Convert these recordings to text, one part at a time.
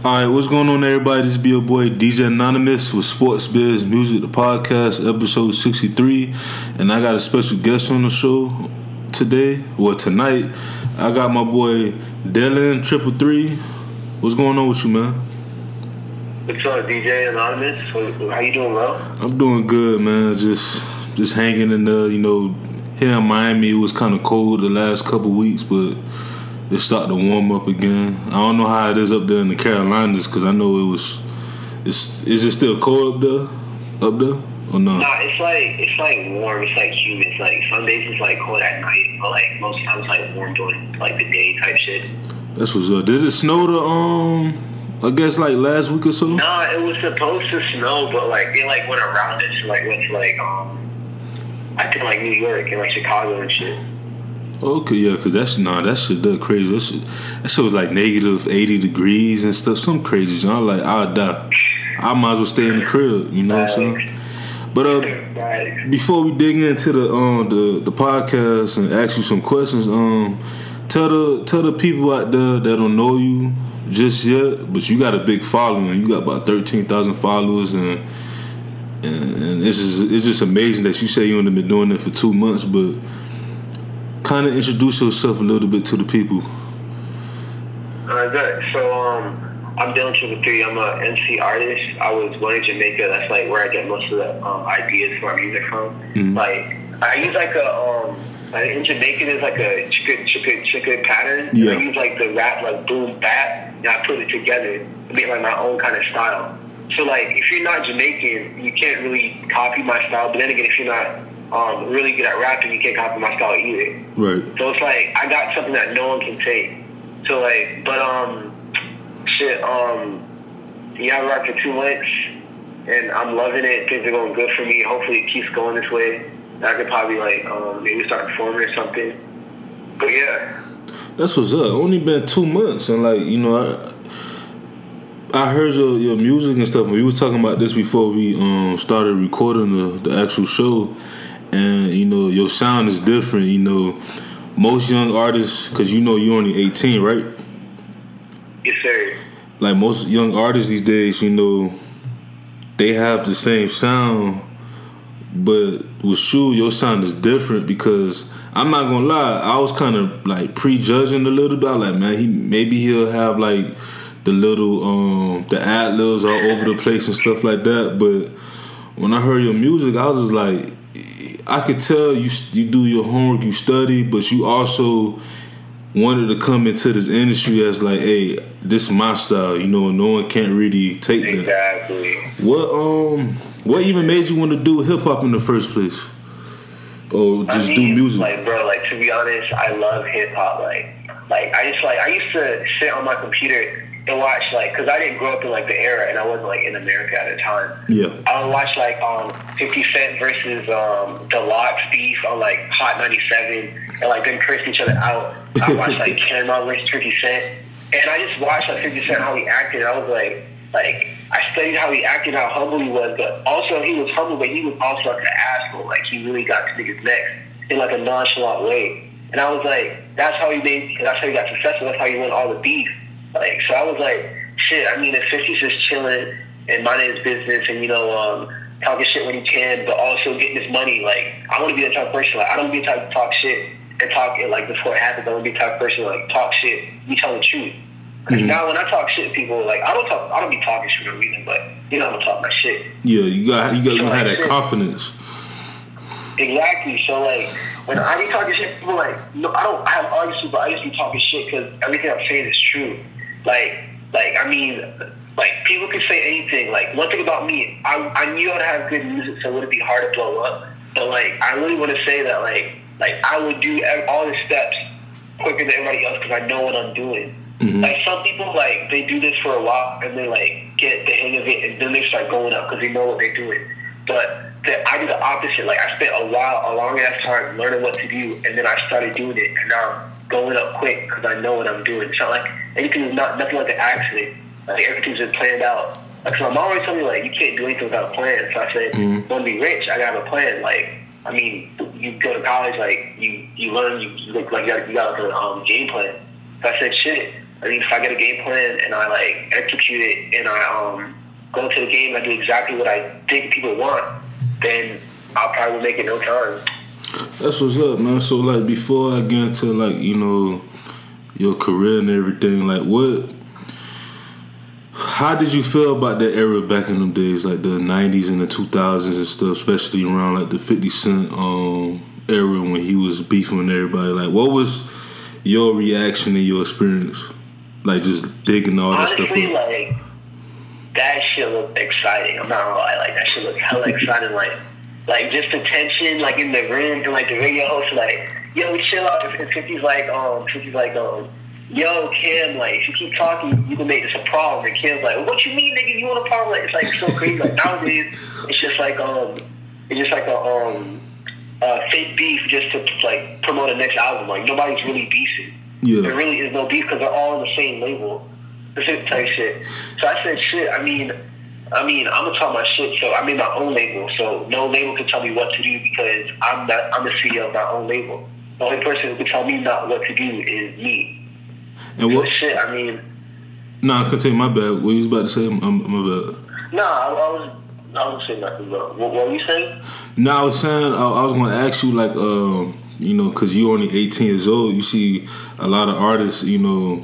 Alright, what's going on, everybody? This be your boy DJ Anonymous with Sports Biz Music, the podcast, episode 63. And I got a special guest on the show today. Well, tonight, I got my boy Dylan 333. What's going on with you, man? What's up, DJ Anonymous? How you doing, bro? I'm doing good, man. Just hanging in there, here in Miami. It was kind of cold the last couple weeks, but it's starting to warm up again. I don't know how it is up there in the Carolinas, because I know is it still cold up there or not? Nah, it's like warm. It's like humid. It's like some days it's like cold at night, but like most times it's like warm during like the day type shit. That's what's up. Did it snow I guess like last week or so? Nah, it was supposed to snow, but like it like went around it. So like went to like I think like New York and like Chicago and shit. Okay, yeah, because that shit does crazy. That shit was like negative 80 degrees and stuff. Some crazy shit. I'm like, I'll die. I might as well stay in the crib, you know what I'm saying? But before we dig into the podcast and ask you some questions, tell the people out there that don't know you just yet, but you got a big following. You got about 13,000 followers, and it's just amazing that you say you only been doing it for 2 months, but kind of introduce yourself a little bit to the people. Good. So, I'm Dylan 333. I'm a MC artist. I was born in Jamaica. That's like where I get most of the ideas for my music from. Mm-hmm. Like I use like in Jamaican there's like a chicka pattern. Yeah. I use like the rap like boom bap, and I put it together to make like my own kind of style. So like if you're not Jamaican, you can't really copy my style. But then again, if you're not really good at rapping, you can't copy my style either. Right. So it's like I got something that no one can take. So like, but yeah, I rocked for 2 months, and I'm loving it. Things are going good for me. Hopefully, it keeps going this way. I could probably like maybe start performing or something. But yeah, that's what's up. Only been 2 months, and like I heard your music and stuff. We was talking about this before we started recording the actual show. And your sound is different. Most young artists, because you're only 18, right? Yes, sir. Like most young artists these days, they have the same sound, but with you, your sound is different. Because I'm not gonna lie, I was kind of like prejudging a little bit. Like, man, he'll have like the little the ad-libs all over the place and stuff like that. But when I heard your music, I was just like, I could tell you do your homework, you study, but you also wanted to come into this industry as like, hey, this is my style. No one can't really take that. Exactly. What even made you want to do hip hop in the first place, or just do music? Like, bro, like to be honest, I love hip hop. Like I used to sit on my computer and watch, like, because I didn't grow up in like the era, and I wasn't like in America at the time. Yeah, I would watch like 50 Cent versus the Lox beef on like Hot 97, and like them curse each other out. I watched like Cameron versus 50 Cent, and I just watched like 50 Cent how he acted. I was like I studied how he acted, how humble he was, but also he was humble, but he was also like an asshole. Like he really got to niggas' necks in like a nonchalant way, and I was like, that's how he got successful. That's how he won all the beef. Like, so I was like, shit, I mean, if 50's just chilling and minding his business and, talking shit when he can, but also getting his money, like, I want to be the type of person, like, I don't want to be the type to talk shit and talk it, like, before it happens. I want to be the type of person, like, talk shit, you tell the truth. Because now when I talk shit to people, like, I don't be talking shit for no reason, but, I'm going to talk my shit. Yeah, you got to have that confidence. Exactly. So, like, when I be talking shit, people like, no, I have arguments, but I just be talking shit because everything I'm saying is true. Like, I mean, like, people can say anything. Like, one thing about me, I knew I'd have good music, so it wouldn't be hard to blow up. But, like, I really want to say that, like I would do all the steps quicker than everybody else because I know what I'm doing. Mm-hmm. Like, some people, like, they do this for a while and they, like, get the hang of it and then they start going up because they know what they're doing. But I do the opposite. Like, I spent a long ass time learning what to do, and then I started doing it, and now I'm going up quick because I know what I'm doing. It's not like nothing like an accident. Like, everything's been planned out. Like, my mom always told me, like, you can't do anything without a plan. So I said, I want to be rich, I gotta have a plan. Like, I mean, you go to college, like, you learn, you look like you got a game plan. So I said, shit, I mean, if I get a game plan and I like execute it and I go to the game and I do exactly what I think people want, then I'll probably make it no time. That's what's up, man. So like before I get into like, you know, your career and everything, like how did you feel about that era back in them days, like the 90s and the 2000s and stuff, especially around like the 50 Cent era when he was beefing with everybody? Like, what was your reaction and your experience? Like, just digging all that stuff up? Honestly, like, that shit looked exciting. I'm not gonna lie. Like, that shit looked hella exciting. Like, just the tension, like, in the room, and, like, the radio host, like, yo, chill out. And 50's like, yo, Kim, like, if you keep talking, you can make this a problem. And Kim's like, what you mean, nigga? You want a problem? Like, it's like so crazy. Like nowadays, it's just like a fake beef just to like promote the next album. Like nobody's really beefing. Yeah. There really is no beef because they're all on the same label. The same type shit. So I said, shit. I mean, I'm gonna talk my shit. So I made my own label. So no label can tell me what to do because I'm the CEO of my own label. The only person who can tell me not what to do is me. And what shit? I mean, I can tell you my bad. What you was about to say? My bad. I was saying nothing. What were you saying? No, I was saying I was going to ask you like you know, because you only 18 years old. You see a lot of artists, you know,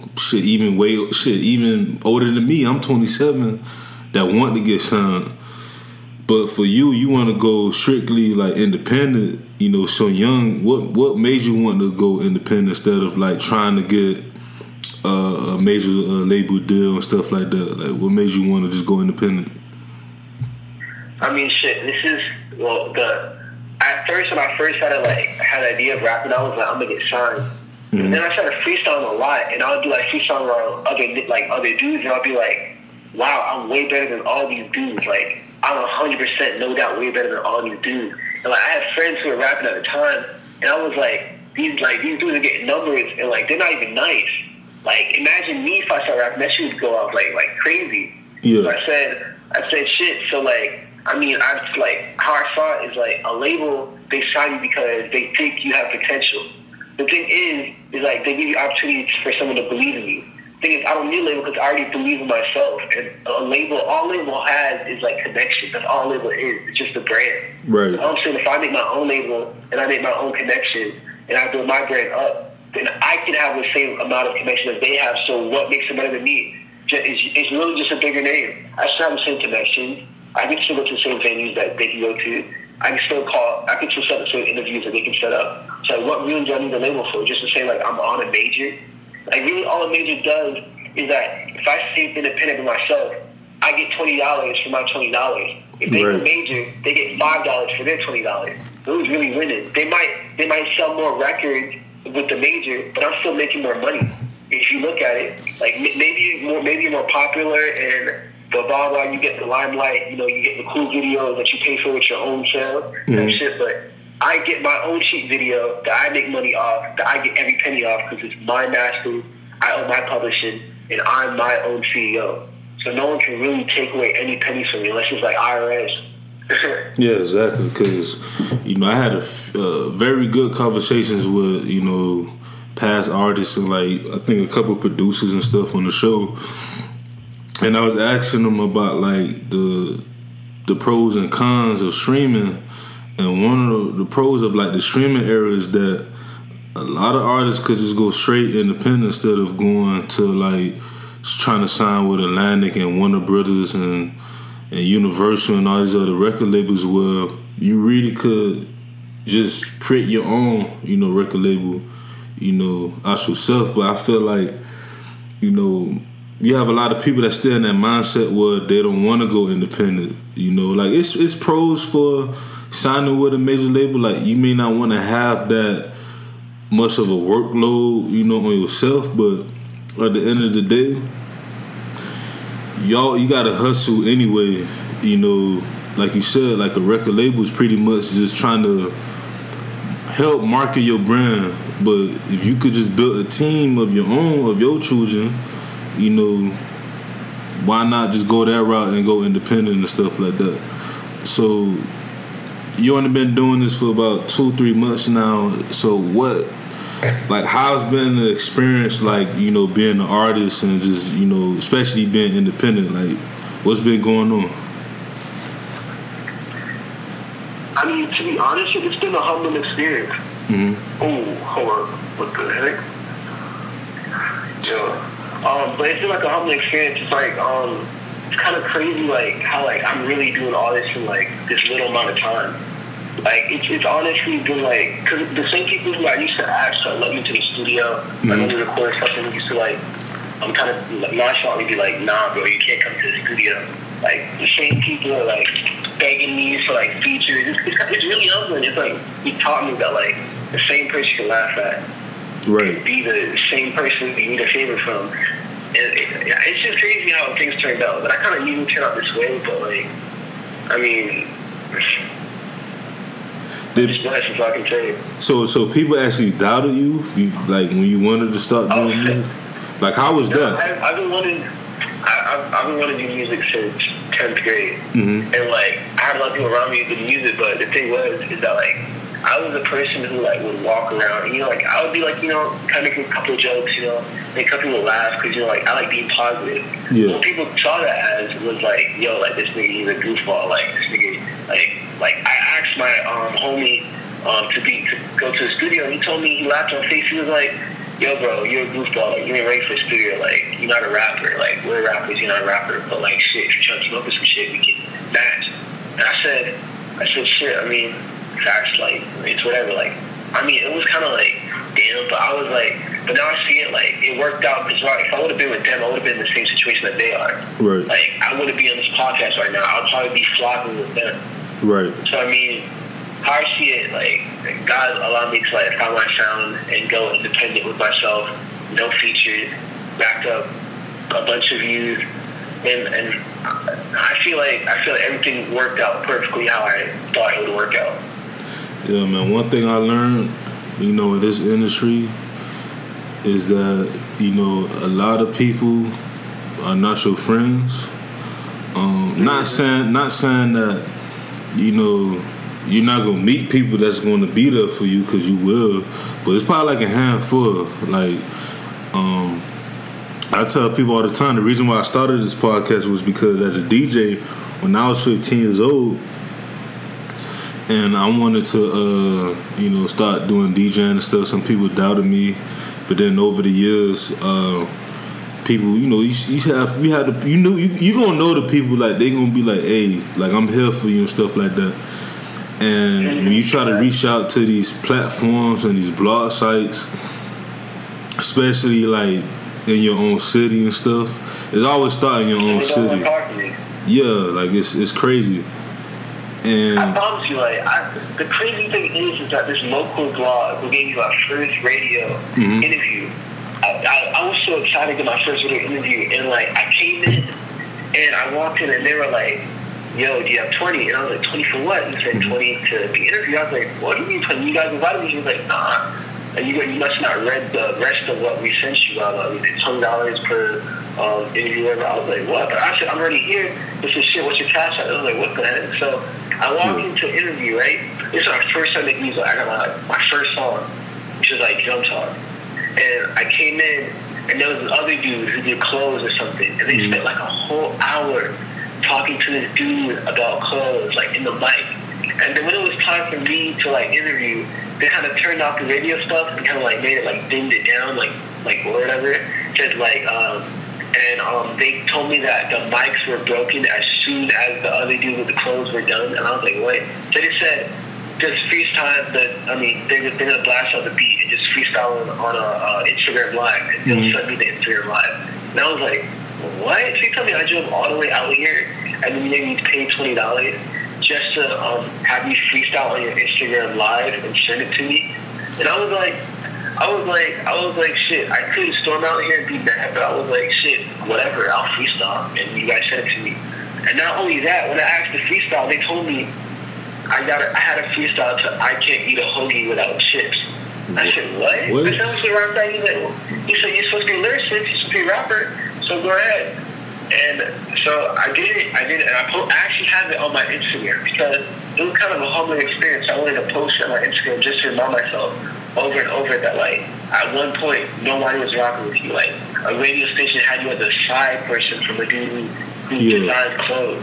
even older than me. I'm 27 that want to get signed. But for you want to go strictly like independent. You know, so young. What made you want to go independent instead of like trying to get a major label deal and stuff like that? Like, what made you want to just go independent? I mean, shit. This is at first when I first had the idea of rapping, I was like, I'm gonna get signed. Mm-hmm. And then I started freestyling a lot, and I would do like freestyling around other dudes, and I'll be like, wow, I'm way better than all these dudes. Like, I'm 100% no doubt way better than all these dudes. And like, I had friends who were rapping at the time, and I was like, these dudes are getting numbers, and like they're not even nice. Like, imagine me if I start rapping, that shit would go off like crazy. Yeah. So I said shit. So like, I mean, I like how I saw it is like a label, they sign you because they think you have potential. The thing is like they give you opportunities for someone to believe in you. The thing is, I don't need a label because I already believe in myself. And all label has is like connection. That's all a label is. It's just a brand. Right. So I'm saying if I make my own label and I make my own connection and I build my brand up, then I can have the same amount of connection as they have. So what makes them better than me? It's really just a bigger name. I still have the same connection. I can still go to the same venues that they can go to. I can still set the same interviews that they can set up. So what really do I need the label for? Just to say like I'm on a major? Like really all a major does is that if I stay independent with myself, I get $20 for my $20. If they go major, they get $5 for their $20. Who's really winning? They might sell more records with the major, but I'm still making more money. If you look at it, like maybe you're more popular and blah, you get the limelight, you know, you get the cool videos that you pay for with your own sale and shit, but I get my own cheap video that I make money off, that I get every penny off because it's my master, I own my publishing, and I'm my own CEO. So no one can really take away any pennies from me unless it's like IRS. Yeah, exactly, because, you know, I had very good conversations with, you know, past artists and, like, I think a couple of producers and stuff on the show. And I was asking them about like the pros and cons of streaming, and one of the pros of like the streaming era is that a lot of artists could just go straight independent instead of going to like trying to sign with Atlantic and Warner Brothers and Universal and all these other record labels, where you really could just create your own, you know, record label, you know, out yourself. But I feel like, you know, you have a lot of people that still in that mindset where they don't want to go independent. You know, like it's pros for signing with a major label. Like you may not want to have that much of a workload, you know, on yourself, but at the end of the day, you gotta hustle anyway. You know, like you said, like a record label is pretty much just trying to help market your brand. But if you could just build a team of your own, of your children, you know, why not just go that route and go independent and stuff like that? So you only been doing this for about 2-3 months now. So what like how's been the experience, like, you know, being an artist and just, you know, especially being independent, like what's been going on? I mean, to be honest, it's been a humbling experience. Mm-hmm. Oh, hold on. What the heck? Yeah. But it's been like a humbling experience. It's like, it's kind of crazy, like, how, like, I'm really doing all this in, like, this little amount of time. Like, it's honestly been, like, because the same people who I used to ask to let me to the studio, like, when we record something, used to, like, I'm kind of nonchalantly be like, nah, bro, you can't come to the studio. Like, the same people are, like, begging me for, like, features. It's really humbling. It's like, he taught me that, like, the same person you can laugh at right. be the same person you need a favor from. It's just crazy how things turned out. But I kind of knew it turned out this way, but, like, I mean, just blessed if I can tell you. So people actually doubted you, like, when you wanted to start doing music? Like, how was that? I've been wanting to do music since 10th grade. Mm-hmm. And, like, I had a lot of people around me who did music, but the thing is that, like, I was a person who, like, would walk around, and, you know, like, I would be, like, you know, kind of make a couple of jokes, you know, make a couple people laugh, because, you know, like, I like being positive. Yeah. What people saw that as was, like, yo, like, this nigga, he's a goofball, like, this nigga, like, I asked my homie to go to the studio, and he told me, he laughed on face, he was like, yo, bro, you're a goofball, like, you ain't ready for the studio, like, you're not a rapper, like, we're rappers, you're not a rapper, but, like, shit, if you're trying to come up with some shit, we can match. And I said, shit, I mean, facts, like, it's whatever, like, I mean, it was kind of like, damn, but I was like, but now I see it, like, it worked out, because if I would have been with them, I would have been in the same situation that they are. Right. Like, I wouldn't be on this podcast right now, I would probably be flocking with them. Right. So, I mean, how I see it, like, God allowed me to, like, find my sound and go independent with myself, no features, backed up a bunch of views, and I feel like everything worked out perfectly how I thought it would work out. Yeah, man. One thing I learned, you know, in this industry is that, you know, a lot of people are not your friends. Not saying that, you know, you're not gonna meet people that's gonna be there for you, because you will, but it's probably like a handful. Like, I tell people all the time, the reason why I started this podcast was because as a DJ, when I was 15 years old, and I wanted to, you know, start doing DJing and stuff. Some people doubted me, but then over the years, people, you know, you gonna know the people, like, they gonna be like, hey, like, I'm here for you and stuff like that. And when you try to reach out to these platforms and these blog sites, especially like in your own city and stuff, it's always start in your own city. Yeah, like it's crazy. And I promise you, like, the crazy thing is that this local blog who gave me my first radio interview, I was so excited to get my first radio interview, and, like, I came in and I walked in and they were like, yo, do you have 20? And I was like, 20 for what? And he said 20 to be interviewed. I was like, what do you mean 20? You guys invited me? He was like, nah. And you must not read the rest of what we sent you. It's $100 per interview. I was like, what? But I said, I'm already here. This is shit. What's your cash? I was like, what the heck? So I walked into an interview, right? This is our first time making music. I got my first song, which is like Jump Talk. And I came in, and there was this other dude who did clothes or something. And they spent like a whole hour talking to this dude about clothes, like, in the mic. And then when it was time for me to, like, interview, they kind of turned off the radio stuff and kind of, like, made it, like, dimmed it down, like whatever. Just, like, they told me that the mics were broken as soon as the other dude with the clothes were done. And I was like, what? So they said, just freestyle they're going to blast out the beat and just freestyle on a Instagram Live. And they'll send me the Instagram Live. And I was like, what? So you tell me I drove all the way out here and then you need to pay $20 just to have me freestyle on your Instagram Live and send it to me? And I was like, shit, I could storm out here and be mad, but I was like, shit, whatever, I'll freestyle, and you guys sent it to me. And not only that, when I asked to freestyle, they told me I had a freestyle to I can't eat a hoagie without chips. I said, what? That sounds like a rap thing. He said, you're supposed to be a lyricist, you're supposed to be a rapper, so go ahead. And so I did it, and I actually have it on my Instagram because it was kind of a humbling experience. I wanted to post it on my Instagram just to remind myself over and over that like at one point nobody was rocking with you. Like a radio station had you as a side person from a dude who designs clothes.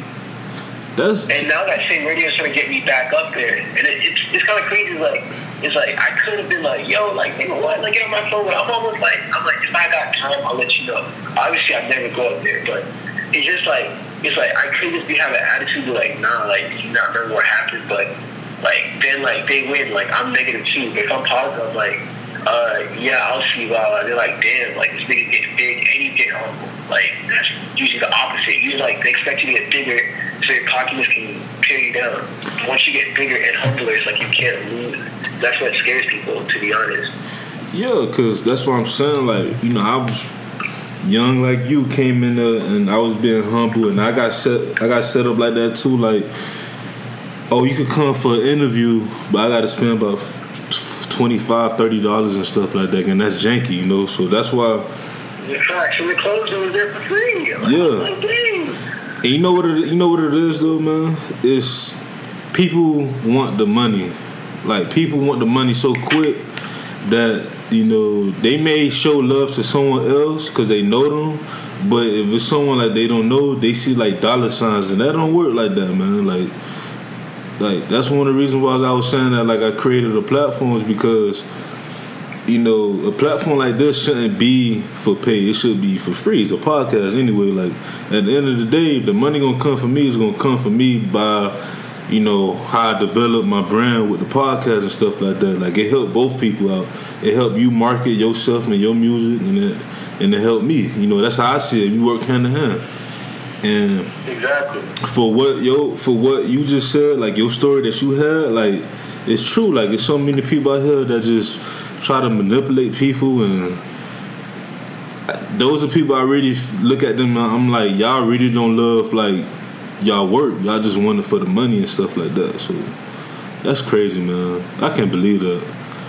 And now that same radio is trying to get me back up there, and it's kind of crazy. Like it's like I could have been like, yo, like nigga, what? Like get on my phone. But I'm like if I got time, I'll let you know. Obviously, I'd never go up there, but it's just like I could just be having an attitude of like, nah, like you not remember what happened, but like then like they win, like I'm negative too. But if I'm positive, I'm like, yeah, I'll see. Wow, they're like, damn, like this nigga gets big and you get humble. Like that's usually the opposite. Usually like they expect you to get bigger so your cockiness can tear you down. Once you get bigger and humbler, it's like you can't lose. That's what scares people, to be honest. Yeah, because that's what I'm saying. Like, you know, I was young like you, came in there and I was being humble, and I got set up like that too. Like, oh, you could come for an interview, but I got to spend about $25, $30 and stuff like that, and that's janky, you know. So that's why. The facts and the clothes was there for free. Like, and you know what it is though, man. It's people want the money. Like people want the money so quick that, you know, they may show love to someone else because they know them, but if it's someone like they don't know, they see like dollar signs, and that don't work like that, man. Like that's one of the reasons why I was saying that like I created a platform is because, you know, a platform like this shouldn't be for pay. It should be for free. It's a podcast anyway. Like at the end of the day, if the money gonna come for me, it's gonna come for me by, you know, how I develop my brand with the podcast and stuff like that. Like it helped both people out. It helped you market yourself and your music, and it helped me. You know, that's how I see it. We work hand in hand. And exactly for what you just said, like your story that you had, like it's true. Like there's so many people out here that just try to manipulate people, and those are people I really look at them. I'm like, y'all really don't love like y'all work. Y'all just want it for the money and stuff like that. So that's crazy, man. I can't believe that.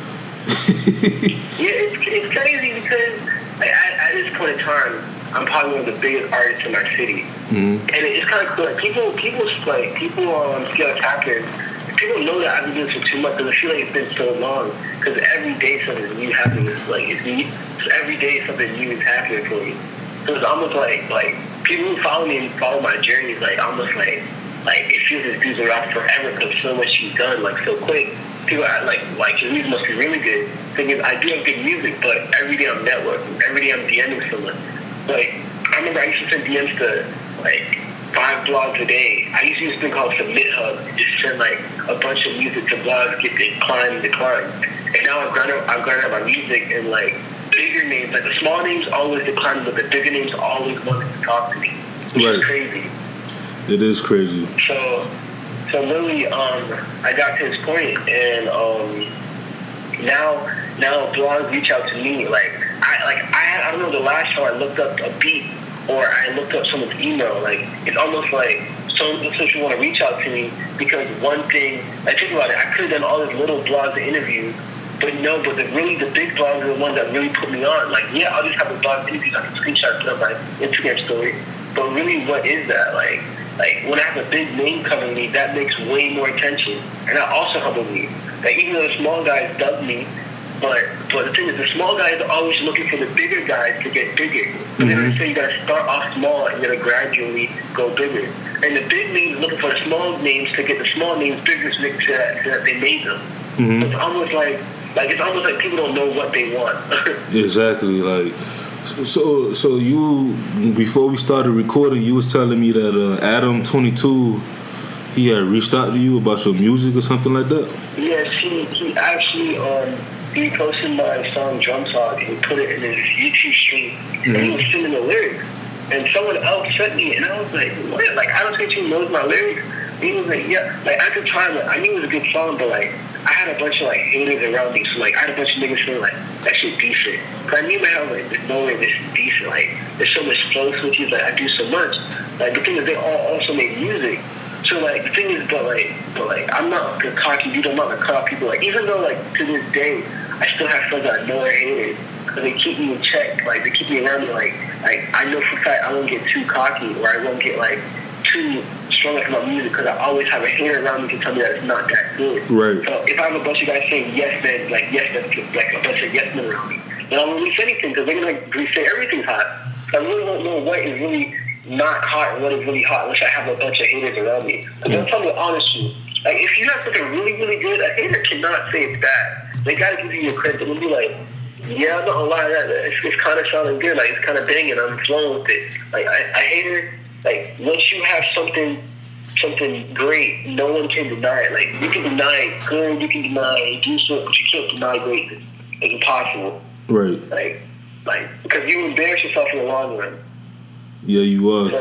Yeah, it's crazy because like, at this point in time, I'm probably one of the biggest artists in my city, and it's kind of cool. Like, people feel attackers. People know that I've been doing this for 2 months, because I feel like it's been so long. Because every day something new happens. Like every day something new is happening for me. So it's almost like people who follow me and follow my journey, like almost like it feels this dude's around forever because so much he's done like so quick. People are like his music must be really good. Thing is, I do have good music, but every day I'm networking. Every day I'm DMing someone. Like I remember I used to send DMs to like 5 blogs a day. I used to use a thing called Submit Hub, just send like a bunch of music to blogs, get declined. And now I've grown up my music, and like bigger names, like the small names always decline, but the bigger names always want to talk to me. Which is crazy. It is crazy. So literally, I got to this point, and now blogs reach out to me. I don't know, the last time I looked up a beat or I looked up someone's email, like it's almost like some people want to reach out to me because one thing. Like think about it, I could have done all these little blogs and interviews. But the big blogs are the ones that really put me on. Like, yeah, I'll just have a blog interview, I can screenshot and put up my Instagram story. But really, what is that? Like when I have a big name covering me, that makes way more attention. And that also humbles me. Like, even though the small guys dub me, but the thing is, the small guys are always looking for the bigger guys to get bigger. But then they say you gotta start off small and you gotta gradually go bigger. And the big names are looking for the small names to get the small names bigger so that they made them. So it's almost like people don't know what they want. Exactly. Like, so you, before we started recording, you was telling me that Adam22, he had reached out to you about your music or something like that? Yes, he actually he posted my song Drum Talk and he put it in his YouTube stream, and he was singing the lyrics. And someone else sent me, and I was like, what? Like, Adam22 knows my lyrics? And he was like, yeah. Like, at the time, like, I knew it was a good song, but like, I had a bunch of like haters around me, so like I had a bunch of niggas saying like that shit decent. But I knew my house like there's no way this is decent. Like there's so much flow switches. Like I do so much. Like the thing is, they all also make music. So like the thing is, but like I'm not a cocky dude. I'm not gonna cut off people. Like even though like to this day I still have friends that I know are haters because they keep me in check. Like they keep me around me. Like I know for a fact I won't get too cocky or I won't get like too strong about music because I always have a hater around me to tell me that it's not that good. Right. So if I have a bunch of guys saying yes men, like yes men, like a bunch of yes men around me, then I won't release anything because they're gonna say everything's hot. I really won't know what is really not hot and what is really hot unless I have a bunch of haters around me. Because they'll tell me honestly, like if you have something really, really good, a hater cannot say it's bad. They gotta give you your credit. They'll be like, yeah, I'm not gonna lie, it's kind of sounding good. Like it's kind of banging. I'm flowing with it. Like I hater. Like once you have something great, no one can deny it. Like you can deny good, you can deny decent, but you can't deny greatness. It's impossible. Right. Like because you embarrass yourself in the long run. Yeah, you are.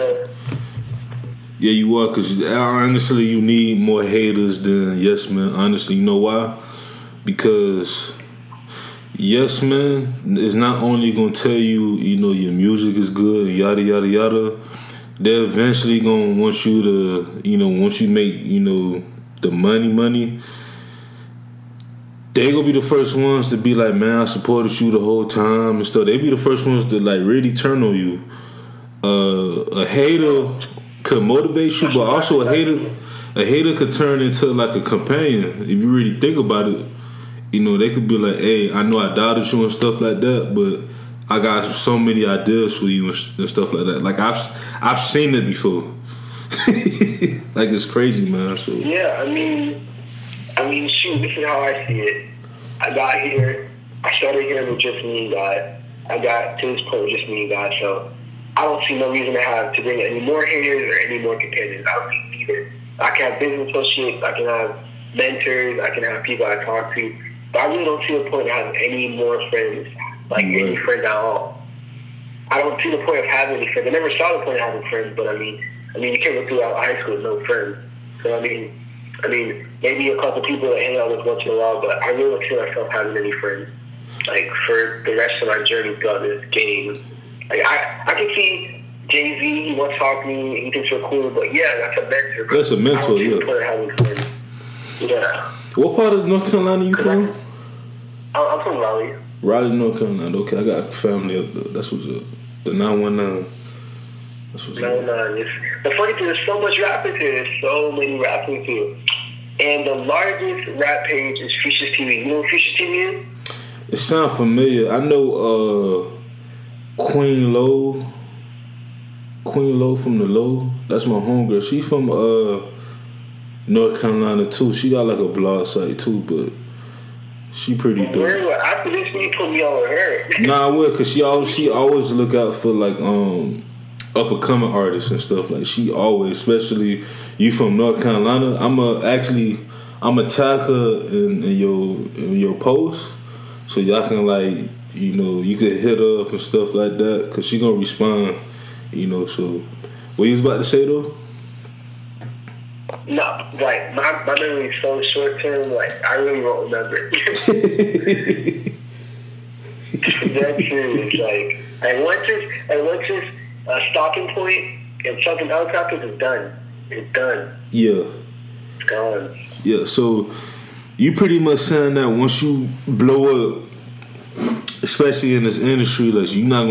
Yeah, you are. Because honestly, you need more haters than yes men. Honestly, you know why? Because yes men is not only gonna tell you, you know, your music is good and yada yada yada. They're eventually gonna want you to, you know, once you make, you know, the money, they gonna be the first ones to be like, man, I supported you the whole time and stuff. They be the first ones to like really turn on you. A hater could motivate you, but also a hater could turn into like a companion. If you really think about it, you know, they could be like, hey, I know I doubted you and stuff like that, but I got so many ideas for you and stuff like that. Like I've seen it before. Like it's crazy, man. So yeah, I mean, shoot. This is how I see it. I got here. I started here with just me and God. I got to this point with just me and God. So I don't see no reason to bring any more haters or any more companions. I don't need either. I can have business associates. I can have mentors. I can have people I talk to. But I really don't see the point of having any more friends. Like any friends at all. I don't see the point of having any friends. I never saw the point of having friends, but I mean, you can't go throughout high school with no friends. So I mean, maybe a couple people that hang out with once in a while, but I really don't see myself having any friends. Like for the rest of my journey throughout this game, like I can see Jay-Z. He wants to talk to me. He thinks we're cool, but yeah, that's a mentor. That's a mentor. I don't see the point of having friends. Yeah. What part of North Carolina you from? I'm from Raleigh. Raleigh, North Carolina. Okay, I got family up there. That's what's up. The 919. That's what's up. 919. The funny thing, there's so much rappers here. There's so many rappers here. And the largest rap page is Future's TV. You know what Future's TV is? It sounds familiar. I know Queen Low from the Low. That's my homegirl. She from North Carolina too. She got like a blog site too, but she pretty dope. After this, you put me on her. Nah, I will, cause she always look out for like up and coming artists and stuff. Like she always, especially you from North Carolina. I'ma tag her in your post, so y'all can like, you know, you could hit her up and stuff like that, cause she gonna respond, you know. So what you was about to say though? No, like my memory is so short term. Like I really won't remember. That's serious. Like once it's a stopping point and something else happens, it's done. It's done. Yeah. It's gone. Yeah. So you pretty much saying that once you blow up, especially in this industry, like you're not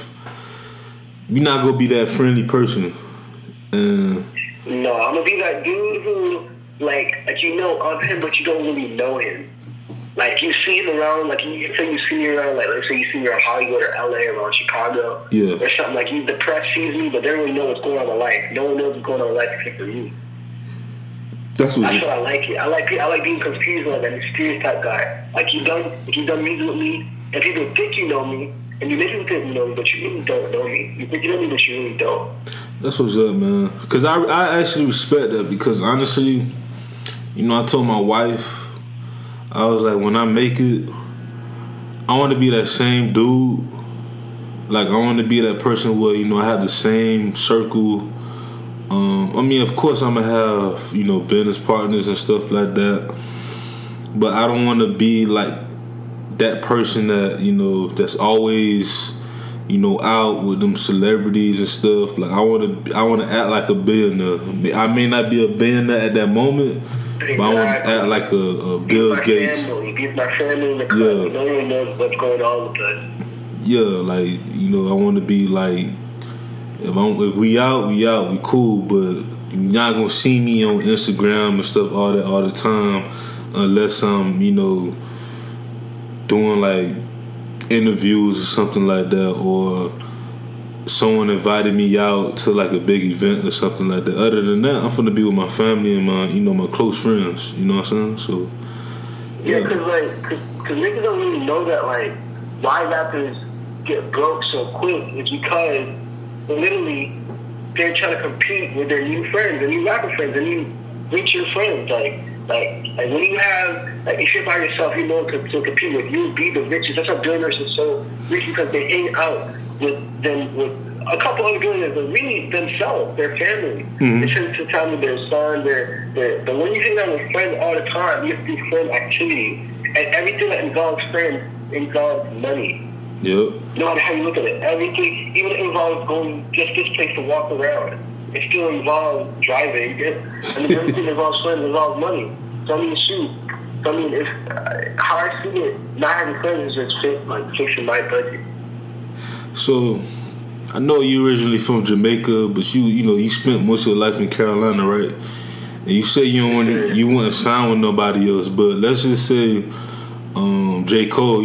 gonna be that friendly person. No, I'm gonna be that dude who, like you know of him, but you don't really know him. Like you see him around, like you say you see me around, like let's say you see me around Hollywood or LA or around Chicago, yeah, or something. Like the press sees me, but they don't really know what's going on in life. No one knows what's going on in life except for me. That's what I like it. I like being confused, like a mysterious type guy. Like you done music with me, and people think you know me, and you maybe think you know me, but you really don't know me. You think you know me, but you really don't. That's what's up, man. Because I actually respect that, because honestly, you know, I told my wife, I was like, when I make it, I want to be that same dude. Like, I want to be that person where, you know, I have the same circle. I mean, of course, I'm going to have, you know, business partners and stuff like that. But I don't want to be like that person that, you know, that's always, you know, out with them celebrities and stuff. Like I want to act like a billionaire. I may not be a billionaire at that moment, exactly. But I want to act like a Bill Gates. Be my family in the club. Yeah. No one knows what's going on with us. Yeah, like, you know, I want to be like, If we out, we cool. But you're not gonna see me on Instagram and stuff all the time, unless I'm, doing like interviews or something like that, or someone invited me out to like a big event or something like that. Other than that, I'm finna be with my family and my close friends. You know what I'm saying? So yeah, cause niggas don't really know that like why rappers get broke so quick is because literally they're trying to compete with their new friends, their new rapper friends, their new richer friends. Like when you have, like, if you're by yourself, you know to compete with, you'll be the richest. That's why billionaires are so rich, because they hang out with a couple other billionaires, but really themselves, their family. Mm-hmm. They spend some time with their son, but when you hang out with friends all the time, you have to do friend activity. And everything that involves friends involves money. Yep. No matter how you look at it, everything, even if it involves going just this place to walk around, it still involves driving. And everything involves friends involves money. So I mean, shoot. So I mean, if how I see it, not having friends is just fixing my budget. So, I know you originally from Jamaica, but you spent most of your life in Carolina, right? And you say you wouldn't sign with nobody else, but let's just say J. Cole,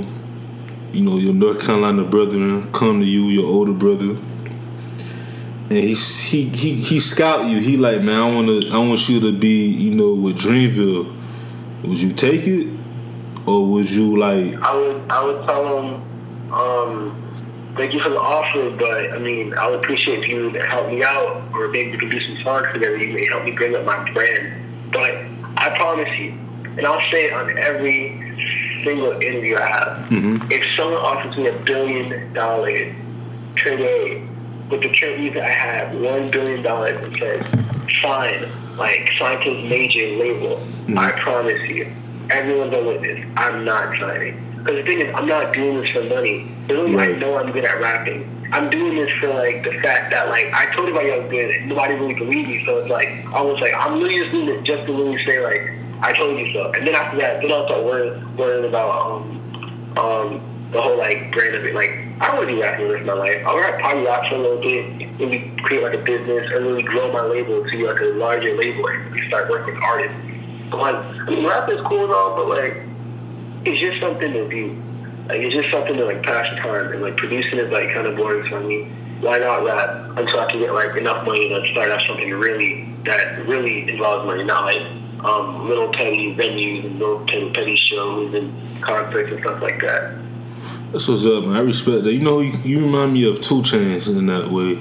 your North Carolina brethren come to you, your older brother, and he scout you. He like, man, I want you to be, with Dreamville. Would you take it, or would you like? I would tell him, thank you for the offer, but I mean, I would appreciate if you would help me out, or maybe we could do some songs together. You may help me bring up my brand. But I promise you, and I'll say it on every single interview I have, mm-hmm. If someone offers me $1 billion today, with the tribute that I have, $1 billion, and says, sign to his major label, mm-hmm. I promise you, everyone's a witness, I'm not signing. Because the thing is, I'm not doing this for money. Really, right. I know I'm good at rapping. I'm doing this for like the fact that I told everybody I was good, and nobody really believed me. So it's almost like I'm really just doing it just to really say I told you so. And then after that, then I'll start worrying about the whole brand of it. I don't want to be rapping the rest of my life. I'll probably rap for a little bit, maybe create a business, or really grow my label to a larger label and really start working with artists. But rap is cool and all, but it's just something to do. It's just something to pass the time, and producing is kind of boring for me. Why not rap until I can get enough money to start out something that really involves money, not little petty venues and little petty shows and concerts and stuff like that. That's what's up, man. I respect that. You remind me of 2 Chainz in that way.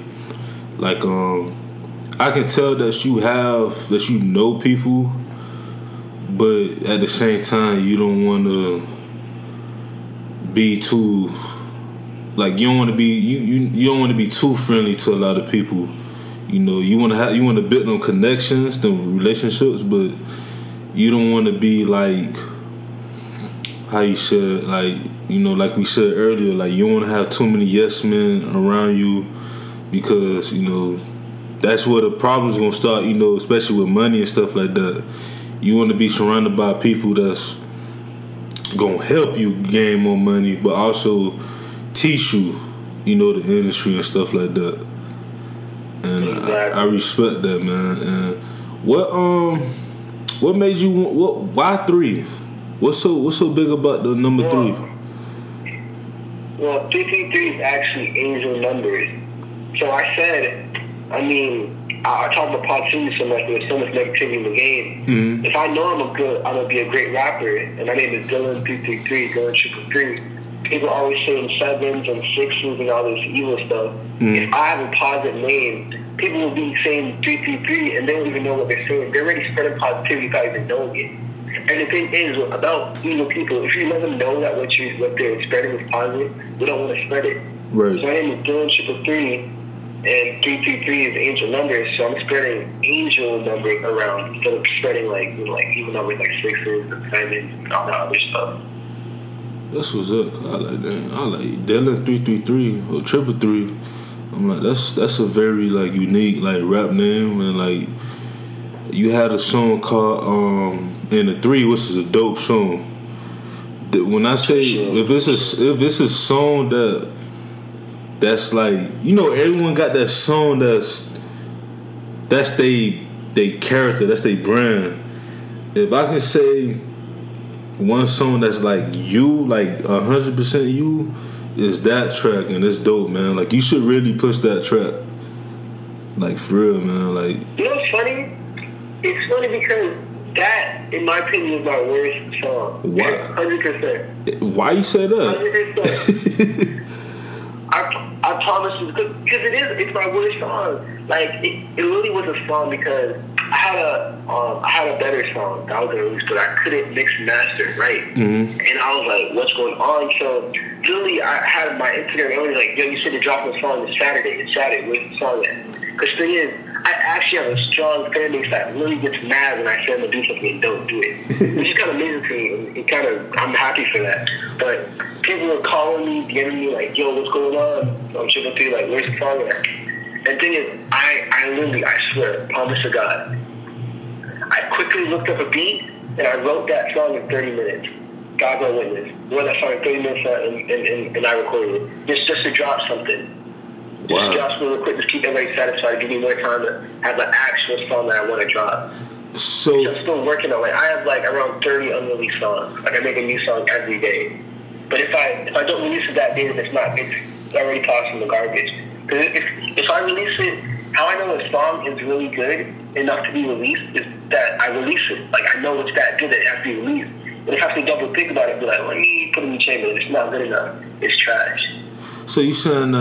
I can tell that you know people, but at the same time, you don't want to be too, you don't want to be you don't want to be too friendly to a lot of people. You want to build them connections, them relationships, but you don't want to be how you said, like we said earlier, you don't want to have too many yes men around you, because that's where the problems gonna start. Especially with money and stuff like that. You want to be surrounded by people that's gonna help you gain more money, but also teach you, the industry and stuff like that. And exactly. I respect that, man. And what made you why 3? What's so big about the number 3? Well, 333 is actually angel numbers. So I said, I talk about positivity so much, there's so much negativity in the game. Mm-hmm. If I know I'm gonna be a great rapper, and my name is Dylan 333, Dylan 333. People are always saying 7s and 6s and all this evil stuff. Mm-hmm. If I have a positive name, people will be saying 333, and they don't even know what they're saying. They're already spreading positivity without even knowing it. And the thing is, about evil people, if you let them know that what they're spreading is positive, they don't want to spread it. Right. So my name is Dylan 333. And 333 is angel numbers, so I'm spreading angel numbers around instead of spreading even numbers like 6s and 7s and all that other stuff. That's what's up. I like that. I like Dylan 333 or 333. I'm like, that's a very unique rap name, and you had a song called In the 3, which is a dope song. When I say if it's a song that that's like, you know, everyone got that song that's they character, that's their brand. If I can say one song that's like you, like 100% you, is that track, and it's dope, man. Like, you should really push that track. Like, for real, man. Like, you know what's funny? It's funny because that, in my opinion, is my worst song. Why? 100%. Why you say that? 100%. I promise you, because it's my worst song. Like, it really was a song because I had a better song that I was gonna release, but I couldn't mix and master, right? Mm-hmm. And I was like, what's going on? So literally, I had my Instagram only like, yo, you said to drop a song this Saturday. It's Saturday. Where's the song at? Because the thing is, I actually have a strong fan base that really gets mad when I say I'm gonna do something and don't do it, which is kind of amazing to me. And I'm happy for that. But people were calling me, DMing me like, yo, what's going on? I'm tripping through, like, where's the song at? And the thing is, I swear, promise to God, I quickly looked up a beat and I wrote that song in 30 minutes. God's my witness. I wrote that song in 30 minutes and I recorded it. Just to drop something. Wow. Just drop something real quick, just keep everybody satisfied, give me more time to have an actual song that I want to drop. So I'm still working on it. I have like around 30 unreleased songs. Like, I make a new song every day. But if I don't release it that day, then it's already tossed in the garbage. Because if I release it, how I know a song is really good enough to be released is that I release it. Like, I know it's that good that it has to be released. But if I have to double think about it, be like, let me put it in the chamber. It's not good enough. It's trash. So you saying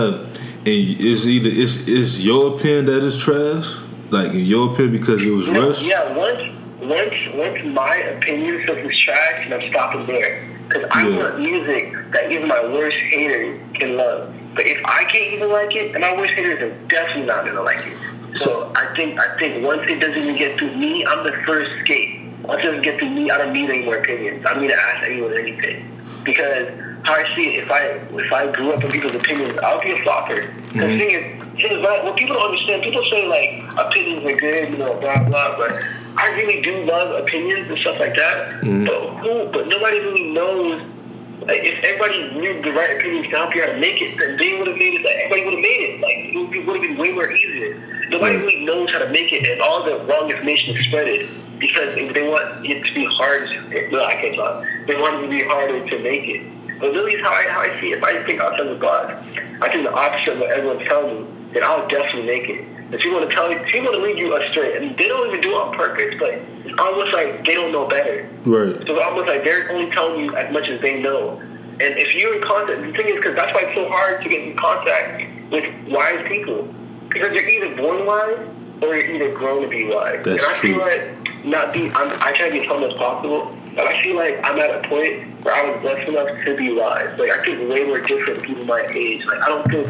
is your opinion that it's trash? Like, in your opinion, because it was rushed? Yeah, once my opinion says it's trash, and I'm stopping there. Because I want music that even my worst haters can love. But if I can't even like it, then my worst haters are definitely not gonna like it. So I think once it doesn't even get through me, I'm the first skate. Once it doesn't get through me, I don't need any more opinions. I don't need to ask anyone anything. Because how I see it, if I grew up in people's opinions, I'll be a flopper. The thing is, what people don't understand, people say like opinions are good, you know, blah blah, but I really do love opinions and stuff like that. But nobody really knows. Like, if everybody knew the right opinions to help you how to make it, then they would have made it. Like, everybody would have made it. Like, it would have been way more easier. Nobody really knows how to make it, and all the wrong information is spreaded because they want it to be hard. No, I can't talk. They want it to be harder to make it. But really, how I see it. If I think outside the box, I think the opposite of what everyone's telling me, then I'll definitely make it. If people want to lead you astray, and they don't even do it on purpose, but it's almost like they don't know better. Right. So it's almost like they're only telling you as much as they know. And if you're in contact, the thing is, because that's why it's so hard to get in contact with wise people, because you're either born wise or you're either grown to be wise. That's and I true. feel like I try to be as humble as possible, but I feel like I'm at a point where I was blessed enough to be wise. Like, I think way more different than people my age. Like, I don't think,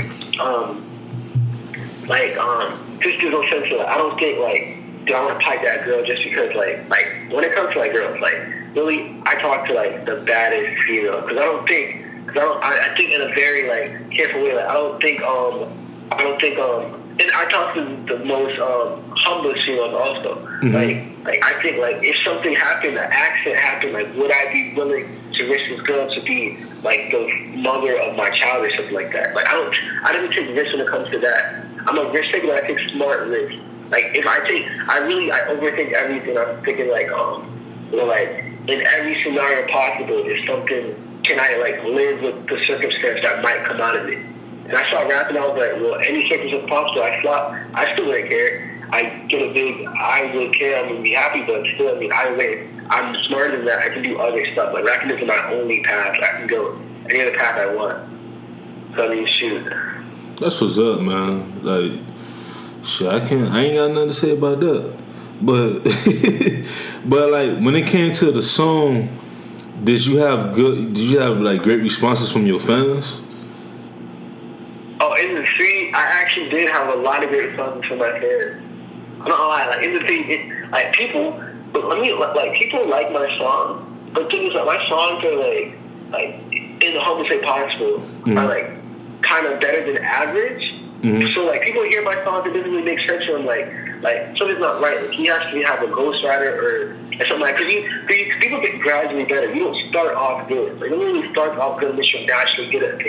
just there's no sense of it. I don't think, like, do I want to pipe that girl just because, like when it comes to, like, girls, like, really, I talk to, like, the baddest female. Because I think in a very, like, careful way. Like, I don't think, and I talk to the most humblest females also. Mm-hmm. Like, I think, like, if something happened, an accident happened, like, would I be willing to risk this girl to be, like, the mother of my child or something like that? Like, I don't take risks when it comes to that. I'm a risk taker, but I take smart risks. Like, if I overthink everything. I'm thinking, like, like, in every scenario possible, there's something, can I, like, live with the circumstance that might come out of it? And I started rapping, I was like, well, any circumstance possible, I flop, I still wouldn't care. I get a big, I would care, I'm going to be happy, but still, I mean, I'm smarter than that, I can do other stuff. Like, rapping isn't my only path, I can go any other path I want. So, I mean, shoot. That's what's up, man. Like, shit, I ain't got nothing to say about that. But, but like, when it came to the song, did you have like great responses from your fans? Oh, in the street, I actually did have a lot of great responses from my fans. I'm not gonna lie, like, in the street, like, people like my song, but the thing is, like, my songs are like in the humble say possible, are like kind of better than average. Mm-hmm. So, like, people hear my songs, it doesn't really make sense to them, like something's not right. Like, he has to have a ghostwriter or something like that. Because people get gradually better. You don't start off good. Like, it literally starts off good unless you're naturally good at things.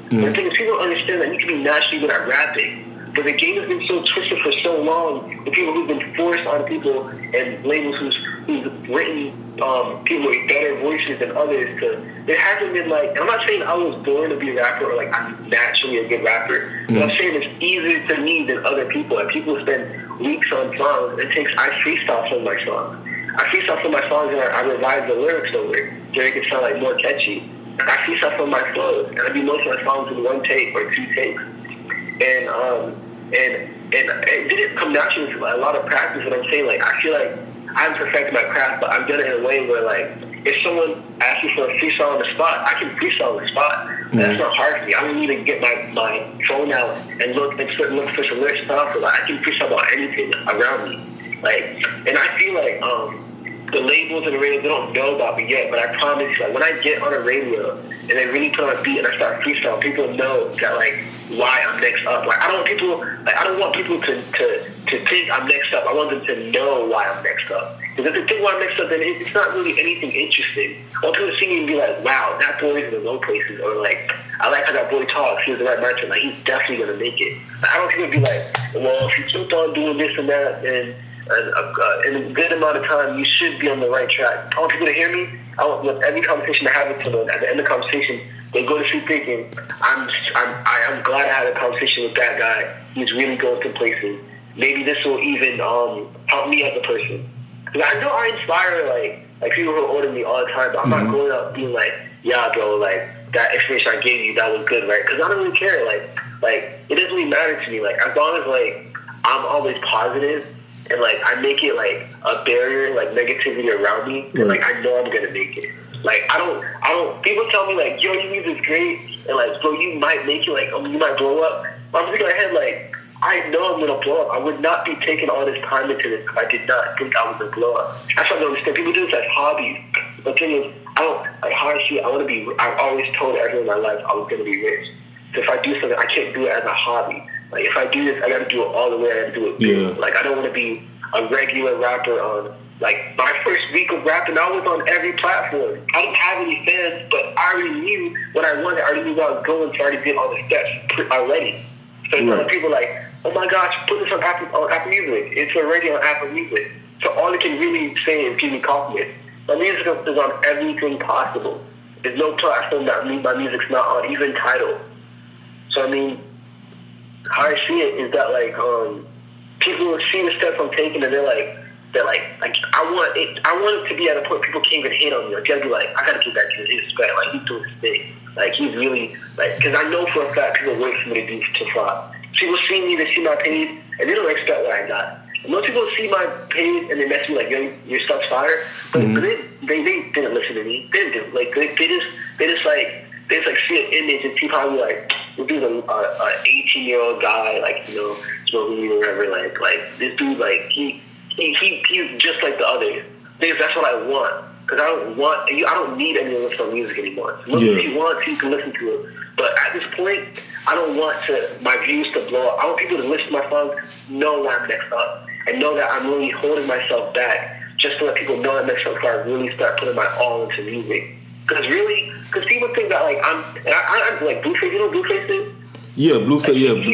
But the thing is, people don't understand that you can be naturally good at rapping. But the game has been so twisted for so long. The people who've been forced on people and labels who've written people with better voices than others. There hasn't been like, and I'm not saying I was born to be a rapper or like I'm naturally a good rapper. But I'm saying it's easier to me than other people. Like people spend weeks on songs. I freestyle some of my songs. I freestyle some of my songs and I revise the lyrics over it so they can sound like more catchy. I freestyle some of my flows and I do most of my songs in 1 take or 2 takes. And it didn't come naturally to a lot of practice. What I'm saying, like, I feel like I'm perfecting my craft, but I've done it in a way where, like, if someone asks me for a freestyle on the spot, I can freestyle on the spot. That's not hard for me. I don't need to get my phone out and look for some lyrics to offer. Like, I can freestyle about anything around me. Like, and I feel like the labels and the radio, they don't know about me yet, but I promise you, like, when I get on a radio and they really put on a beat and I start freestyling, people know that, like, why I'm next up. Like, I don't want people to think I'm next up. I want them to know why I'm next up. Because if they think why I'm next up, then it's not really anything interesting. I want people to see me and be like, wow, that boy's in the low places. Or like, I like how that boy talks. He has the right mindset. Like, he's definitely going to make it. Like, I don't want people to be like, well, if you keep on doing this and that, then in a good amount of time, you should be on the right track. I want people to hear me. With every conversation I have with someone, at the end of the conversation, they go to sleep thinking, I'm glad I had a conversation with that guy. He's really going to places. Maybe this will even help me as a person. Because I know I inspire like people who are older than me all the time, but I'm not going up being like, yeah, bro, like that information I gave you, that was good, right? Because I don't really care. Like it doesn't really matter to me. Like as long as like I'm always positive and like I make it like a barrier, like negativity around me, and like I know I'm gonna make it. Like I don't. People tell me like, yo, your music's great, and like, bro, you might make it, like, you might blow up. But I'm thinking in my head like, I know I'm gonna blow up. I would not be taking all this time into this if I did not think I was gonna blow up. That's what I don't understand. People do this as hobbies. The thing is, I don't like how I see. I've always told everyone in my life I was gonna be rich. So if I do something, I can't do it as a hobby. Like if I do this, I gotta do it all the way. I gotta do it big. Yeah. Like I don't want to be a regular rapper on. Like my first week of rapping, I was on every platform. I didn't have any fans, but I already knew what I wanted. I already knew where I was going, so I already did all the steps already. So people like, oh my gosh, put this on Apple Music. It's already on Apple Music. So all they can really say is give me compliments. My music is on everything possible. There's no platform that my music's not on, even Tidal. So I mean, how I see it is that like people see the steps I'm taking and they're like I want it to be at a point people can't even hate on me. Like they'll be like, I gotta give that kid his respect. Like he's doing his thing. Like he's really like, because I know for a fact people wait for me to do to flop. People see me, they see my page, and they don't expect what I got. And most people see my page and they mess me like, yo, your stuff's fire. But they didn't listen to me. They didn't do. Like they just see an image and see probably like this dude's an 18-year-old guy, like, you know, smoking weed or whatever. Like this dude, like he's just like the others. That's what I want. Because I don't need anyone to listen to music anymore. If you want to, you can listen to it. But at this point, I don't want my views to blow up. I want people to listen to my songs, know why I'm next up, and know that I'm really holding myself back just to let people know I'm next up before I really start putting my all into music. Because people think that like I'm like Blueface. You know who Blueface is? Yeah, Blueface. Yeah. He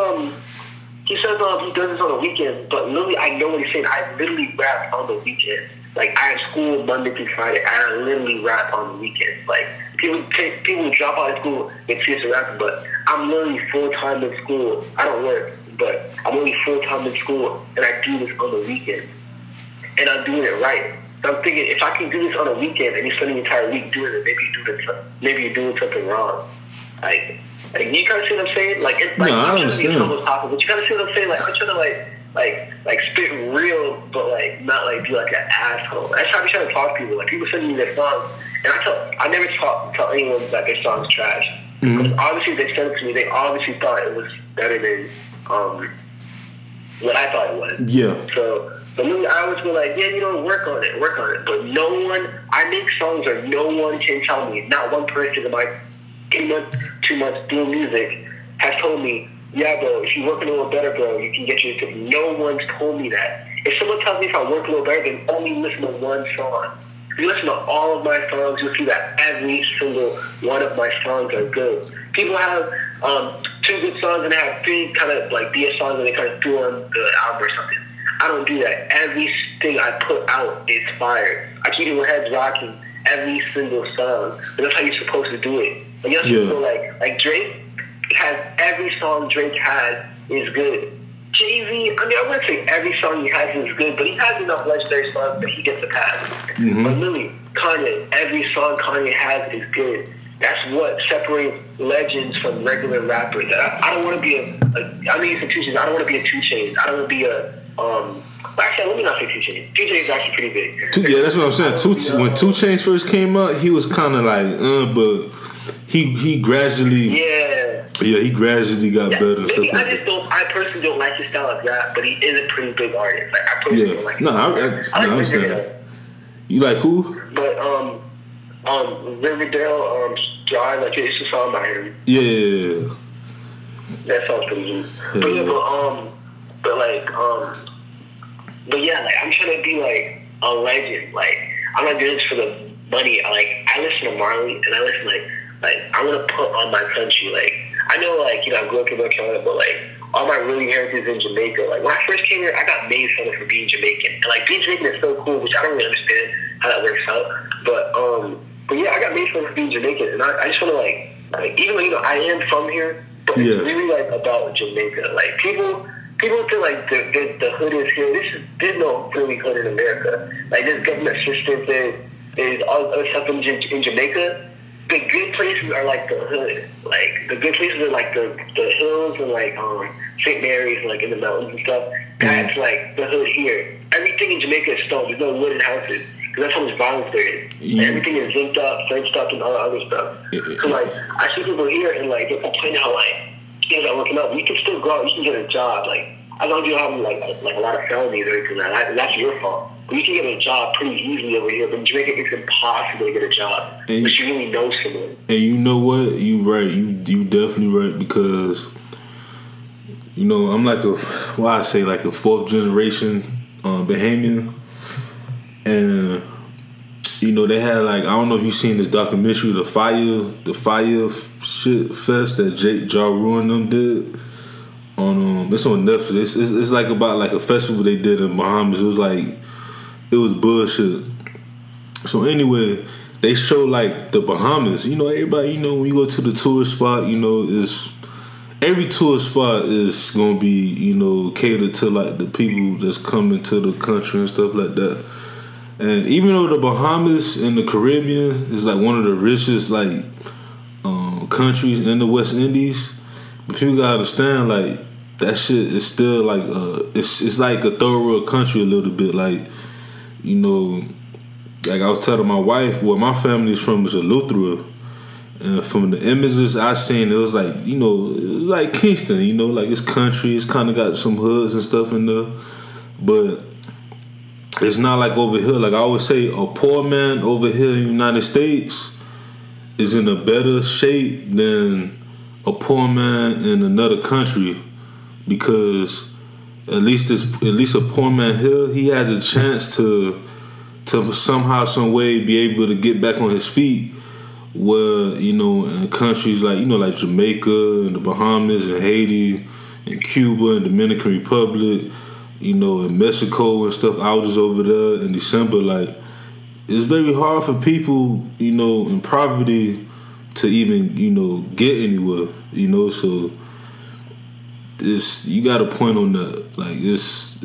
says he does this on the weekends, but literally I know what he's saying. I literally rap on the weekends. Like I have school Monday through Friday, and I literally rap on the weekends. Like people drop out of school and see us rapping, but I'm literally full time in school. I don't work, but I'm only full time in school, and I do this on the weekends, and I'm doing it right. So I'm thinking, if I can do this on a weekend and you spend the entire week doing it, maybe you're doing something wrong. Like you kind of see what I'm saying? Like it's like no, I'm trying to be humble possible, but you kind of see what I'm saying? Like I'm trying to like spit real, but like not like be like an asshole. That's how I be trying to talk to people. Like people send me their songs, and I never tell anyone that their song's trash. Because obviously they sent it to me. They obviously thought it was better than what I thought it was. Yeah. So literally, I always go like, yeah, you know, work on it. But no one, I make songs where no one can tell me. Not one person in my 8 months, 2 months doing music has told me, yeah, bro, if you work a little better, bro, you can get your tip. No one's told me that. If someone tells me if I work a little better, then only listen to one song. If you listen to all of my songs, you'll see that every single one of my songs are good. People have 2 good songs and they have 3 kind of like BS songs and they kind of threw on the album or something. I don't do that. Everything I put out is fire. I keep your heads rocking every single song. And that's how you're supposed to do it. Like, you're supposed to, like Drake has every song Drake has is good. Jay-Z, I mean, I wouldn't say every song he has is good, but he has enough legendary songs that he gets a pass. Mm-hmm. But really, Kanye, every song Kanye has is good. That's what separates legends from regular rappers. I don't want to be I mean, it's a 2 Chainz. I don't want to be a 2 Chainz. I don't want to be a, actually, let me not say 2 Chainz. 2 Chainz is actually pretty big. Yeah, that's what I'm saying. When 2 Chainz first came out, he was kind of like, but he gradually, he gradually got better. Maybe I personally don't like his style of rap, but he is a pretty big artist. Like, I personally don't like him. I understand that. You like who? But Riverdale Drive, like, it's a song by him. Yeah. That sounds pretty good. But I'm trying to be like a legend. Like, I'm not doing this for the money. I listen to Marley and I listen like I want to put on my country. Like, I know, like, I grew up in North Carolina, but like all my really heritage is in Jamaica. Like, when I first came here, I got made fun of for being Jamaican. And like, being Jamaican is so cool, which I don't really understand how that works out. But yeah, I got made fun of for being Jamaican, and I just want to like even though I am from here, but it's really like about Jamaica. Like, people feel like the hood is here. There's no really hood in America. Like, there's government assistance, there's all other stuff in Jamaica. The good places are like the hood. Like, the good places are like the hills and like St. Mary's, like in the mountains and stuff. That's like the hood here. Everything in Jamaica is stone. There's no wooden houses. Because that's how much violence there is. Yeah. Everything is zinced up, fenced up, and all that other stuff. So, like, I see people here and, like, they're complaining how, like, kids are working out. You can still go out. You can get a job. Like, as long as you don't have, like a lot of felonies or anything like that, that's your fault. But you can get a job pretty easily over here. But in Jamaica, it's impossible to get a job. But you really know someone. And you know what? You right. You definitely right. Because, I'm like a 4th generation Bahamian. And they had, like, I don't know if you've seen this documentary, the fire shit fest that Ja Rule and them did. It's on Netflix. It's like about like a festival they did in Bahamas. It was bullshit. So anyway, they show like the Bahamas. Everybody, when you go to the tourist spot, every tourist spot is gonna be, catered to like the people that's coming to the country and stuff like that. And even though the Bahamas and the Caribbean is like one of the richest like countries in the West Indies, but people gotta understand, like, that shit is still like it's like a third world country a little bit. Like, like I was telling my wife, where my family is from is Eleuthera, and from the images I seen, it was like, it was like Kingston, like it's country, it's kind of got some hoods and stuff in there, but it's not like over here. Like I always say, a poor man over here in the United States is in a better shape than a poor man in another country, because at least a poor man here, he has a chance to somehow, some way be able to get back on his feet. Where in countries like like Jamaica and the Bahamas and Haiti and Cuba and Dominican Republic, in Mexico and stuff, I was just over there in December. Like, it's very hard for people, in poverty to even, get anywhere, so you got a point on that. Like, it's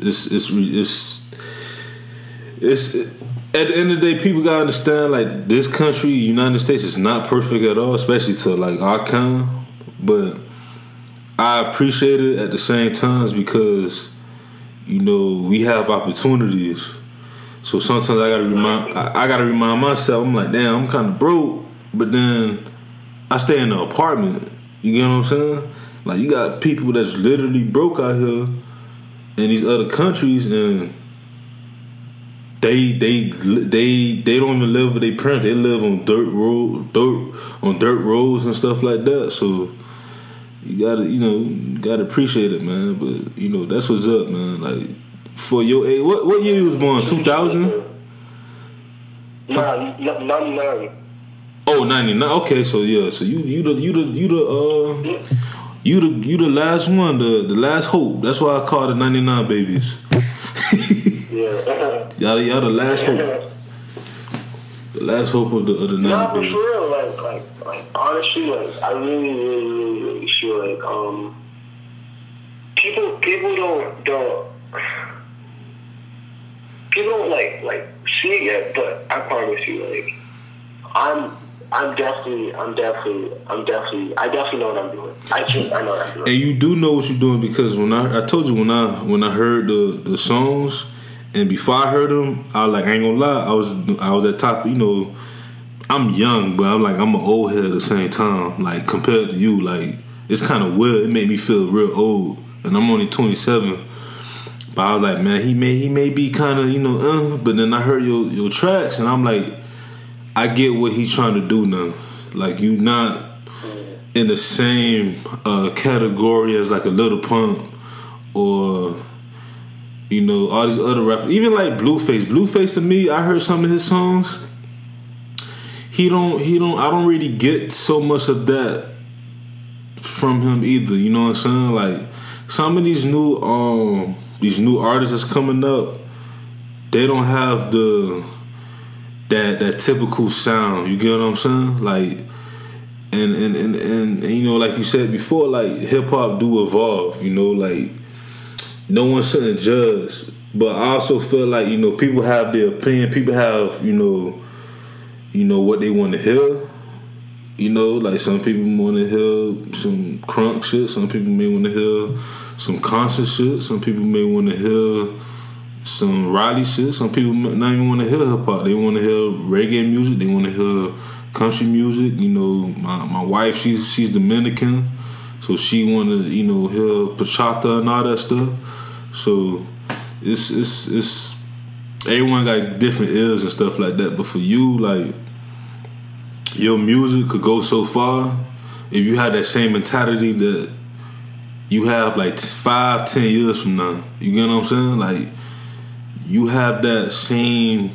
at the end of the day, people gotta understand, like, this country, United States, is not perfect at all, especially to like our kind, but I appreciate it at the same times because we have opportunities. So sometimes I gotta remind myself. I'm like, damn, I'm kind of broke, but then I stay in an apartment. You get what I'm saying? Like, you got people that's literally broke out here in these other countries, and they don't even live with their parents. They live on dirt roads and stuff like that. So you gotta appreciate it, man. But that's what's up, man. Like, for your age, what year you was born? 2000? Nah, 99. Oh, 99. Okay, so yeah, so you the last one, the last hope. That's why I call the 99 babies. Yeah. y'all the last hope. The last hope of the 90 nah, but babies. for real, like honestly, like I really feel like people don't like see it yet, but I promise you, like I definitely know what I'm doing. I know what I'm doing. And you do know what you're doing because when I told you when I heard the songs, and before I heard them, I was like, I ain't gonna lie, I was at top. You know, I'm young, but I'm an old head at the same time. Like compared to you, like it's kind of weird. It made me feel real old, and I'm only 27. But I was like, man, he may be kind of But then I heard your tracks, and I'm like, I get what he's trying to do now. Like you not in the same category as like a Lil Pump or all these other rappers. Even like Blueface. Blueface to me, I heard some of his songs. I don't really get so much of that from him either. You know what I'm saying? Like some of these new artists that's coming up, they don't have that typical sound. You get what I'm saying? Like and like you said before, like hip hop do evolve, like no one shouldn't judge. But I also feel like, people have their opinion, people have, what they want to hear. Like some people want to hear some crunk shit, some people may want to hear some concert shit, some people may want to hear some Riley shit, some people not even want to hear hip hop. They want to hear reggae music, they want to hear country music. My wife, she's Dominican, so she want to hear bachata and all that stuff. So it's everyone got different ears and stuff like that. But for you, like your music could go so far if you had that same mentality that you have like 5-10 years from now. You get what I'm saying? Like you have that same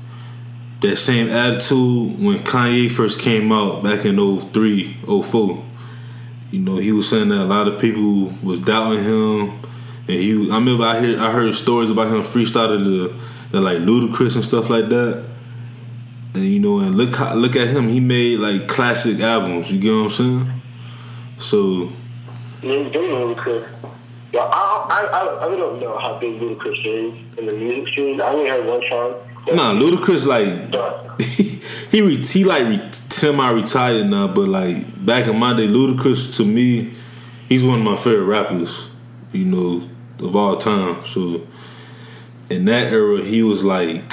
attitude when Kanye first came out back in 03, 04. He was saying that a lot of people was doubting him, and I remember I heard stories about him freestyling the like Ludacris and stuff like that. And and look at him, he made like classic albums. You get what I'm saying? So Ludacris. Yeah, I really don't know how big Ludacris is in the music scene. I only heard one song. Nah, Ludacris like he like semi-retired now, but like back in my day, Ludacris to me, he's one of my favorite rappers, of all time. So in that era, he was like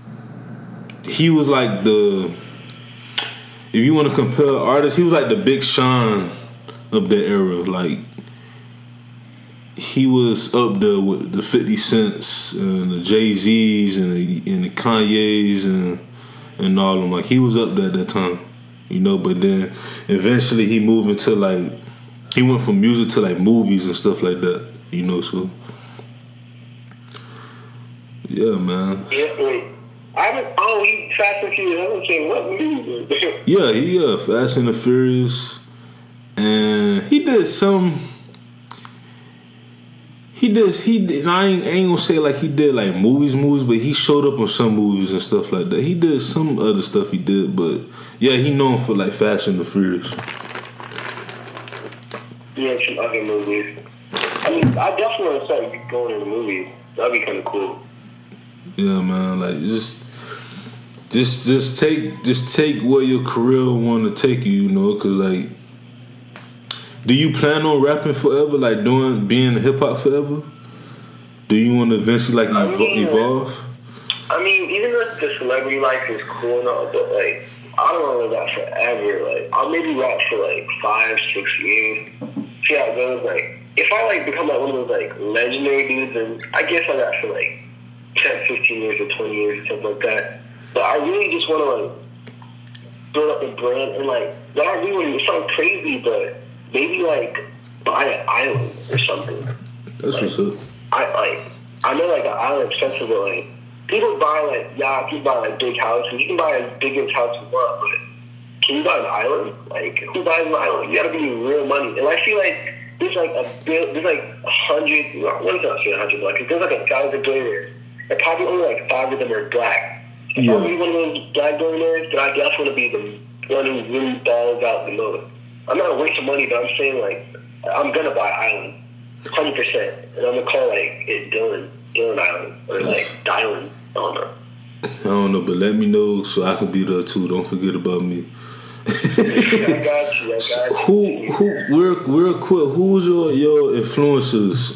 the, if you want to compare artists, he was like the Big Sean of that era. Like he was up there with the 50 Cents and the Jay-Z's and the Kanye's and all of them. Like he was up there at that time, but then eventually he moved into like, he went from music to like movies and stuff like that, so yeah, man. Yeah, wait. He Fast and Furious. I was saying, what movie? Yeah, Fast and the Furious, and he did some. He did. I ain't gonna say like he did like movies, but he showed up on some movies and stuff like that. He did some other stuff he did, but yeah, he known for like Fast and the Furious. Yeah, some other movies. I mean, I definitely want to start going to the movies. That'd be kind of cool. Yeah, man. Like just take where your career want to take you, because like, do you plan on rapping forever? Like being hip hop forever? Do you want to eventually like evolve? I mean, even though the celebrity life is cool and all, but like I don't want to live that forever. Like I'll maybe rap for like 5-6 years. See how it goes. Like if I like become like one of those like legendary dudes, then I guess I'll rap for like 10-15 years or 20 years or something like that. But I really just want to like build up a brand and like what I really want to, it sounds crazy, but maybe like buy an island or something. That's like, what's up. I know like an island expensive, but like people buy like yachts, people buy like big houses. You can buy as big as house you want, but can you buy an island? Like, who buys an island? You gotta be real money. And I feel like there's like 100, what is that, 100, like, there's like 1,000 billionaires, and probably only like 5 of them are black. If I'm really one of those black billionaires, then I just want to be the one who really balls out the most. I'm not a waste of money, but I'm saying, like, I'm gonna buy an island, 100%, and I'm gonna call like it Dylan Island, or like Dylan. I don't know, but let me know so I can be there too. Don't forget about me. I got you. Real quick, who's your influencers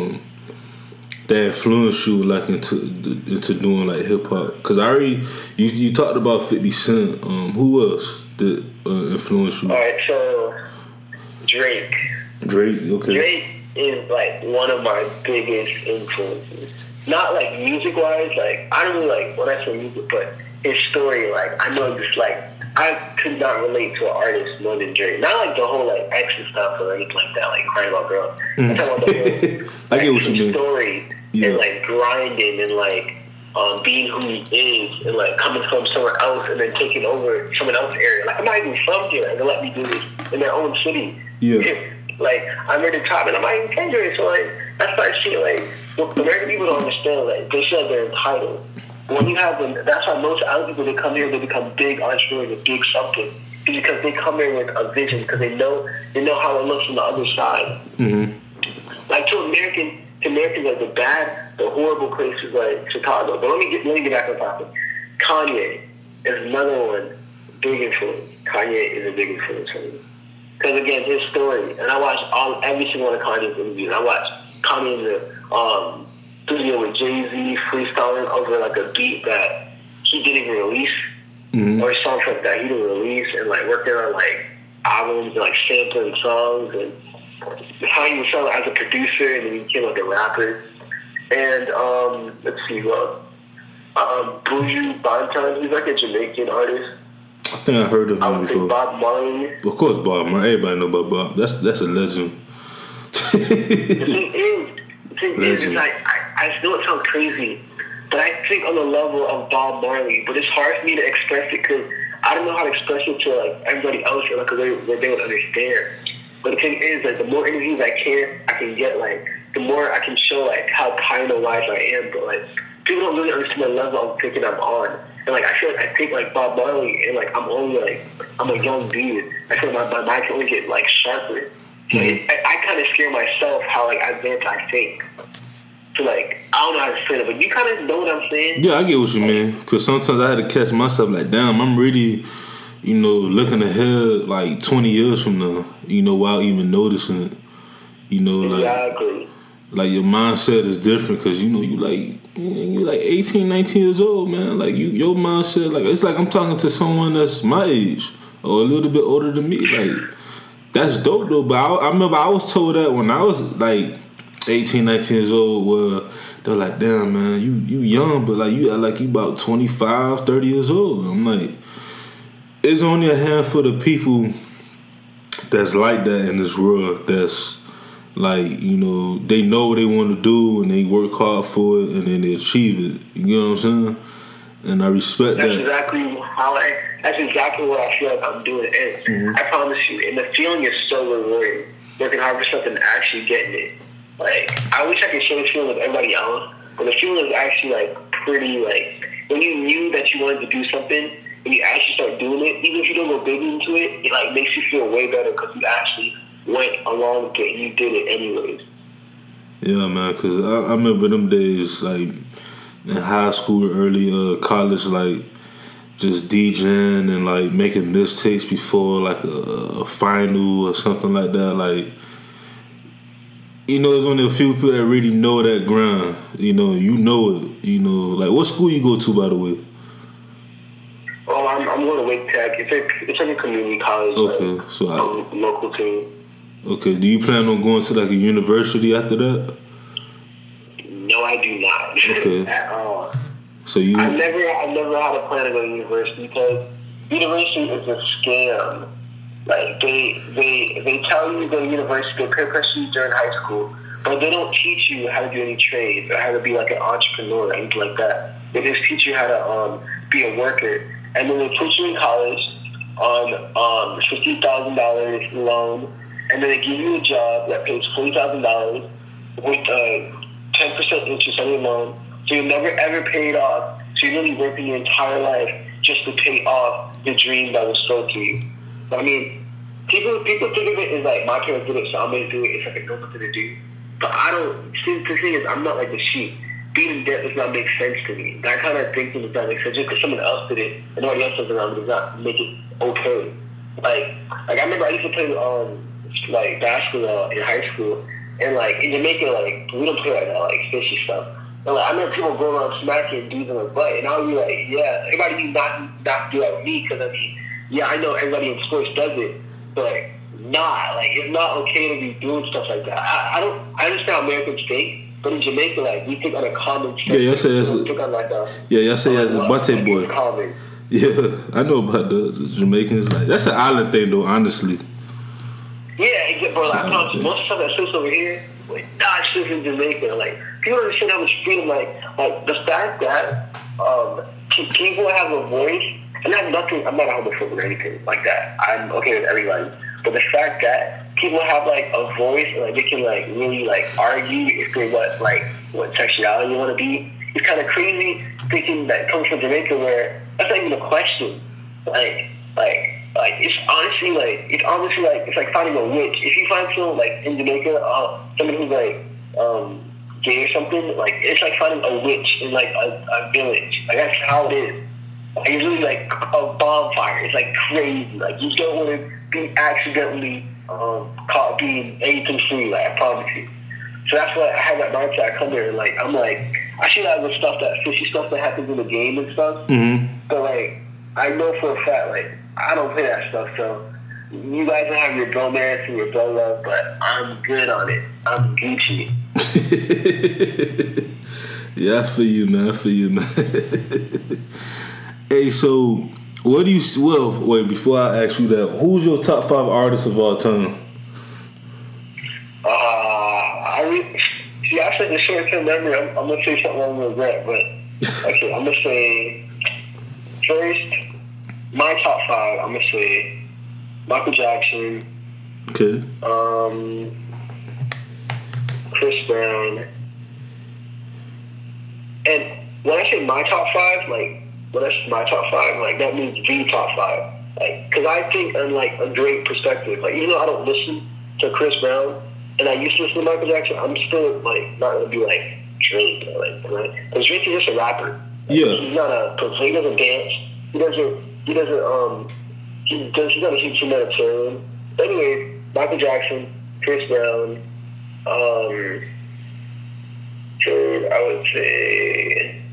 that influenced you like into doing like hip hop? Because I already you talked about 50 Cent. Who else that influenced you? All right, so Drake, okay. Drake is like one of my biggest influences. Not like music wise, like I don't really like when I say music, but his story, like I know just like I could not relate to an artist more than Drake. Not like the whole like extra stuff or anything like that, like crying about girls. I'm talking about the whole I get what you mean. Story and like grinding and like being who he is and like coming from somewhere else and then taking over someone else's area. Like I'm not even from here and they let me do this in their own city. Yeah. Like I'm ready to top and I'm not even from here, so like that's like shit like what American people don't understand, like they feel like they're entitled. When you have them, that's why most other people that come here, they become big entrepreneurs or big something. It's because they come here with a vision, because they know how it looks from the other side. Mm-hmm. Like to Americans, like the horrible places like Chicago. But let me get back on topic. Kanye is another one, big influence. Kanye is a big influence for me. Because again, his story, and I watched every single one of Kanye's interviews. I watched Kanye in the studio with Jay-Z freestyling over like a beat that he didn't even release, or songs like that he didn't release, and like working on like albums and like sampling songs, and how he was selling as a producer, and then he became like a rapper. And let's see, Buju Banton, he's like a Jamaican artist. I think I heard of him before. Bob Marley. Of course, Bob Marley. Everybody know about Bob. That's a legend. The thing is like, I know it sounds crazy, but I think on the level of Bob Marley, but it's hard for me to express it because I don't know how to express it to like everybody else or like where they would understand. But the thing is, like, the more interviews I can get, like, the more I can show like how kind of wise I am. But like, people don't really understand the level of thinking I'm on. And like, I feel like I think like Bob Marley, and like I'm a young dude. I feel like my mind can only get like sharper. I kind of scare myself how like advanced I think. So like I don't know how to explain it, but you kind of know what I'm saying. Yeah, I get what you mean. Because sometimes I had to catch myself like, damn, I'm really, looking ahead like 20 years from now. Without even noticing it. Exactly. Like your mindset is different because you like 18, 19 years old, man. Like your mindset, like it's like I'm talking to someone that's my age or a little bit older than me. Like that's dope though. But I remember I was told that when I was like 18, 19 years old, where they're like, damn man, you young, but like you about 25, 30 years old. I'm like, it's only a handful of people that's like that in this world. That's like, they know what they want to do and they work hard for it and then they achieve it. You know what I'm saying? And I respect that. That's exactly what I feel like I'm doing. And I promise you, and the feeling is so rewarding. Working hard for something and actually getting it. Like, I wish I could share the feeling with everybody else, but the feeling is actually like pretty, like, when you knew that you wanted to do something and you actually start doing it, even if you don't go big into it, it like makes you feel way better because you actually went along with it and you did it anyways. Yeah, man, because I remember them days, like, in high school, early college, like, just DJing and, like, making mixtapes before, like, a final or something like that. Like, there's only a few people that really know that grind. You know it. Like, what school you go to, by the way? Oh, I'm going to Wake Tech. It's like a community college. Okay, so local team. Okay, do you plan on going to like a university after that? No, I do not. Okay. At all. So you? I never had a plan to go to university because university is a scam. Like they tell you to go to university, they peer pressure you during high school, but they don't teach you how to do any trades or how to be like an entrepreneur or anything like that. They just teach you how to be a worker, and then they put you in college. on $50,000 loan, and then they give you a job that pays $40,000 with 10% interest on your loan, so you'll never ever pay it off. So you're really working your entire life just to pay off the dream that was sold to you. I mean, people think of it as like, my parents did it, so I'm going to do it. It's like a normal thing to do. But I don't, see, the thing is, I'm not like the sheep. Being in debt does not make sense to me. That kind of thinking does not make sense. Just because someone else did it and nobody else does it around me does not make it okay. Like I remember I used to play like basketball in high school, and like in Jamaica, like we don't play like that, like fishy stuff. And like I remember people going around smacking dudes in the butt, and I would be like, yeah, everybody do not do that with me, because I mean, yeah, I know everybody in sports does it, but like it's not okay to be doing stuff like that. I understand how Americans think, but in Jamaica, like we think on a common sense. Yeah, y'all say as a bate boy. Common. Yeah, I know about the Jamaicans. Like that's an island thing, though. Honestly. Yeah, bro. Like, I promise you, most of the stuff that sits over here, like, nah, shit's in Jamaica. Like people don't understand how much freedom. Like the fact that people have a voice, and I'm not a homophobe or anything like that. I'm okay with everybody. But the fact that people have like a voice and like they can like really like argue if they what sexuality you want to be, it's kind of crazy thinking that comes from Jamaica, where that's not even a question. Like it's honestly like it's like finding a witch. If you find someone like in Jamaica, someone who's like gay or something, like it's like finding a witch in like a village. Like that's how it is. Like, it's really like a bonfire. It's like crazy. Like you don't want to be accidentally caught being anything free. Like I promise you. So that's why I have that mindset. I come there and like I'm like I see that with stuff, that fishy stuff that happens in the game and stuff. Mm-hmm. But like I know for a fact, like I don't play that stuff. So you guys will have your bromance and your bro love, but I'm good on it. I'm Gucci. Yeah, I feel you, man. Hey, so what do you? Well, wait. Before I ask you that, who's your top 5 artists of all time? I said the short-term memory. I'm gonna say something I'm gonna regret, but okay, I'm gonna say first my top 5. I'm gonna say Michael Jackson. Okay. Chris Brown. And when I say my top 5, like when I say my top 5, like that means the top 5. Like, because I think in like a Drake perspective, like even though I don't listen to Chris Brown, and I used to listen to Michael Jackson, I'm still like not gonna be like Drake, like right? Because Drake is just a rapper. Like, yeah. He's not he doesn't dance. He's not a huge humanitarian. Anyway, Michael Jackson, Chris Brown, third, I would say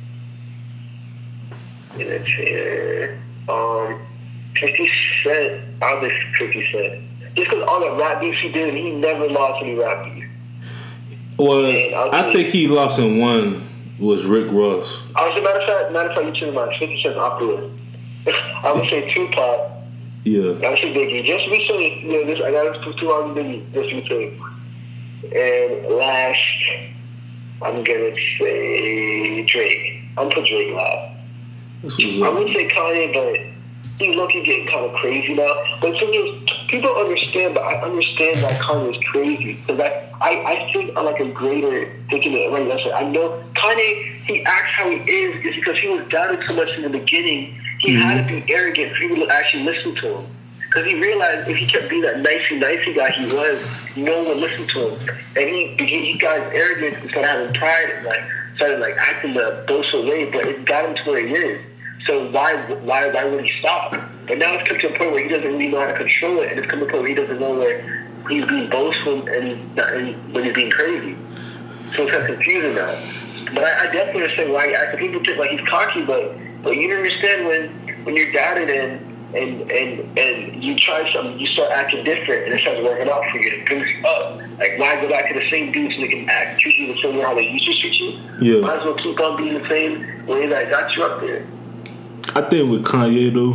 50 Cent. I would say 50 Cent. Just because all the rap beefs he did, he never lost any rap beef. Well, I think he lost in one was Rick Ross. I was matter of fact, you choose mine. 50 Cent's off the list. I would say Tupac. Yeah. I would say Biggie. Just recently, I got to 2 hours Biggie just recently. And last, I'm gonna say Drake. I'm put Drake last. I would say Kanye, but he's looking getting kind of crazy now. But the thing is, people understand, but I understand that Kanye is crazy. Because I think I'm like a greater thinking it right now. I know Kanye, he acts how he is because he was doubted so much in the beginning. He had to be arrogant so people would actually listen to him. Because he realized if he kept being that nicey guy he was, no one would listen to him. And he got arrogant and started having pride and started acting the boastful way, but it got him to where he is. So why would he stop? But now it's come to a point where he doesn't really know how to control it, and it's come to a point where he doesn't know where he's being boastful and when he's being crazy. So it's kind of confusing now. But I definitely understand why he acts. People think like he's cocky, but you don't understand when you're doubted and you try something, you start acting different, and it starts working out for you. It brings you up. Like, why go back to the same dudes so they can treat you the same way how they used to treat you? Yeah. Might as well keep on being the same way that got you up there. I think with Kanye though,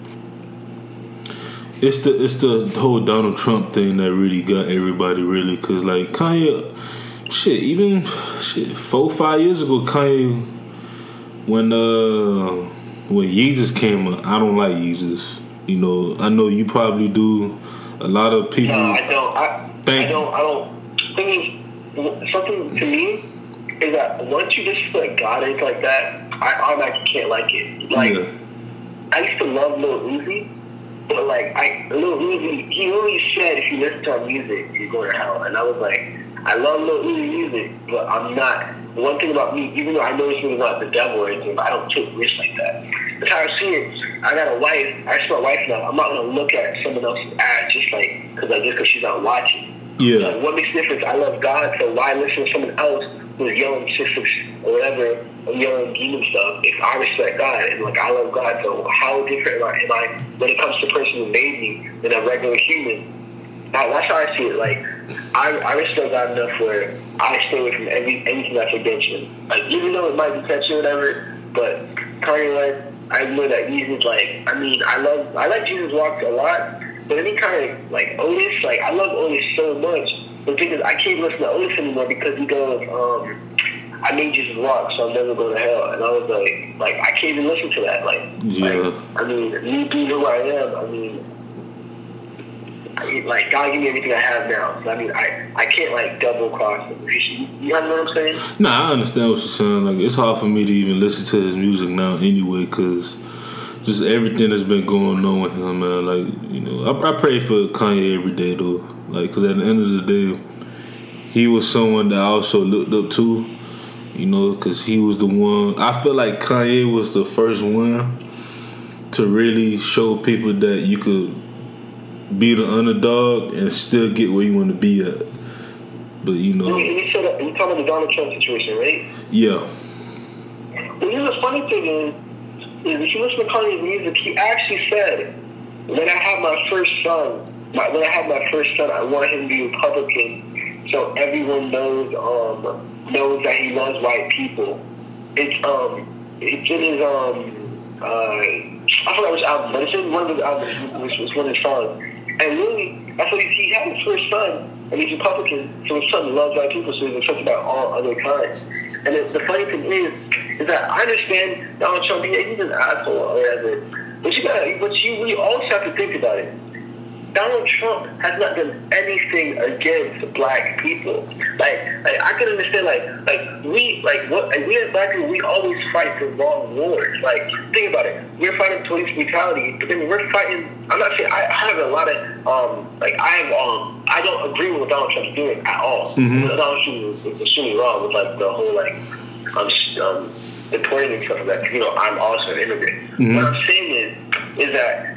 it's the whole Donald Trump thing that really got everybody really, cause like Kanye, even 4-5 years ago, Kanye when Yeezus came up, I don't like Yeezus. You know, I know you probably do. A lot of people. No, I don't. I don't. Thing is, something to me is that once you just put God into like that, I automatically can't like it. Like, I used to love Lil Uzi, but like Lil Uzi, he always said if you listen to our music, you're going to hell. And I was like, I love Lil Uzi music, but I'm not. One thing about me, even though I know this is not the devil or anything, but I don't take risks like that. That's how I see it. I got a wife. I just my wife now. I'm not gonna look at someone else's ass just because she's not watching. Yeah. Like, what makes a difference? I love God, so why listen to someone else who's yelling 666 or whatever, or yelling demon stuff? If I respect God and like I love God, so how different am I when it comes to the person who made me than a regular human? Now, that's how I see it. Like, I respect God enough where I stay away from anything that's against him. Like, even though it might be touchy or whatever, but Kanye West, I know that Jesus, like, I mean, I like Jesus Walks a lot, but any kind of, like, Otis, like, I love Otis so much. The thing is, I can't listen to Otis anymore because he goes, I made Jesus walk, so I'm never going to hell. And I was like, I can't even listen to that. Like, I mean, me being who I am, I mean, like, God give me everything I have now. So, I mean, I can't, like, double cross him. You know what I'm saying? Nah, I understand what you're saying. Like, it's hard for me to even listen to his music now anyway, because just everything that's been going on with him, man. Like, you know, I pray for Kanye every day, though. Like, because at the end of the day, he was someone that I also looked up to, you know, because he was the one. I feel like Kanye was the first one to really show people that you could be the underdog and still get where you want to be at. But, you know. You talking about the Donald Trump situation, right? Yeah. Well, you know, the funny thing is if you listen to Kanye's music, he actually said, when I have my first son, I want him to be Republican so everyone knows that he loves white people. It's in his, I forgot which album, but it's in one of his albums, which was one of his songs. And really, that's what he had his first son, and he's Republican, so his son loves white people, so he's obsessed about all other kinds. And the funny thing is that I understand Donald Trump, he's an asshole or whatever, but we also have to think about it. Donald Trump has not done anything against black people. Like I can understand, we as black people, we always fight the wrong wars. Like, think about it. We're fighting police brutality, but then we're fighting. I'm not saying I have a lot of I don't agree with what Donald Trump's doing at all. Mm-hmm. Donald Trump was extremely wrong with like the whole deporting and stuff like that. You know, I'm also an immigrant. Mm-hmm. What I'm saying is that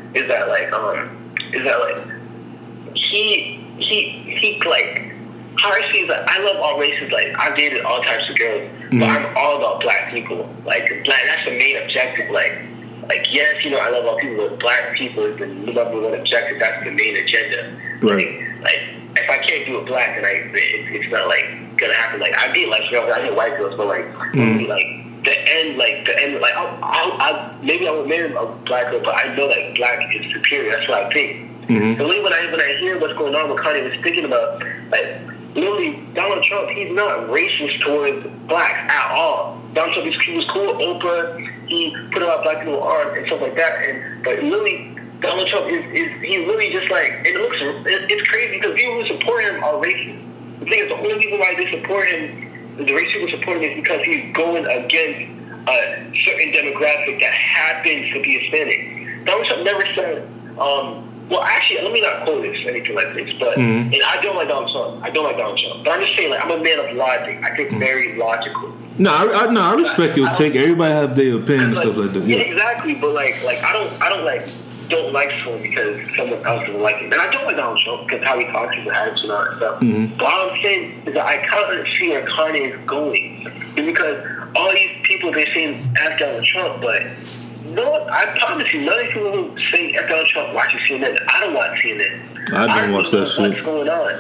he like, how I see is that I love all races. Like, I've dated all types of girls, mm-hmm. but I'm all about black people. Like, that's the main objective. Like yes, you know, I love all people, but black people is the number one objective. That's the main agenda. Right. Like if I can't do it black, then it's not like gonna happen. Like, I date like girls, I date white girls, but like mm-hmm. The end, maybe I would marry a black girl, but I know that black is superior. That's what I think. Mm-hmm. So when I hear what's going on with Kanye, I was thinking about, like, literally, Donald Trump, he's not racist towards blacks at all. Donald Trump, he was cool. Oprah, he put out black people on and stuff like that. But really, Donald Trump is really just like, it's crazy because people who support him are racist. The thing is, the only reason why they support him, the racist people support him, is because he's going against a certain demographic that happens to be Hispanic. Donald Trump never said, well, actually, let me not quote this, anything like this, but mm-hmm. and I don't like Donald Trump. But I'm just saying, like, I'm a man of logic. I think very logical. I respect your take. Everybody have their opinion and stuff like that. Yeah, exactly. But like I don't like someone because someone else doesn't like him. And I don't like Donald Trump because how he talks to the attitude and all that stuff. Mm-hmm. But all I'm saying is that I kind of see where Kanye is going. It's because all these people, they're saying F Donald Trump, but no, I promise you, none of these people who say F Donald Trump watch CNN. I don't watch CNN. I don't watch that shit. What's going on?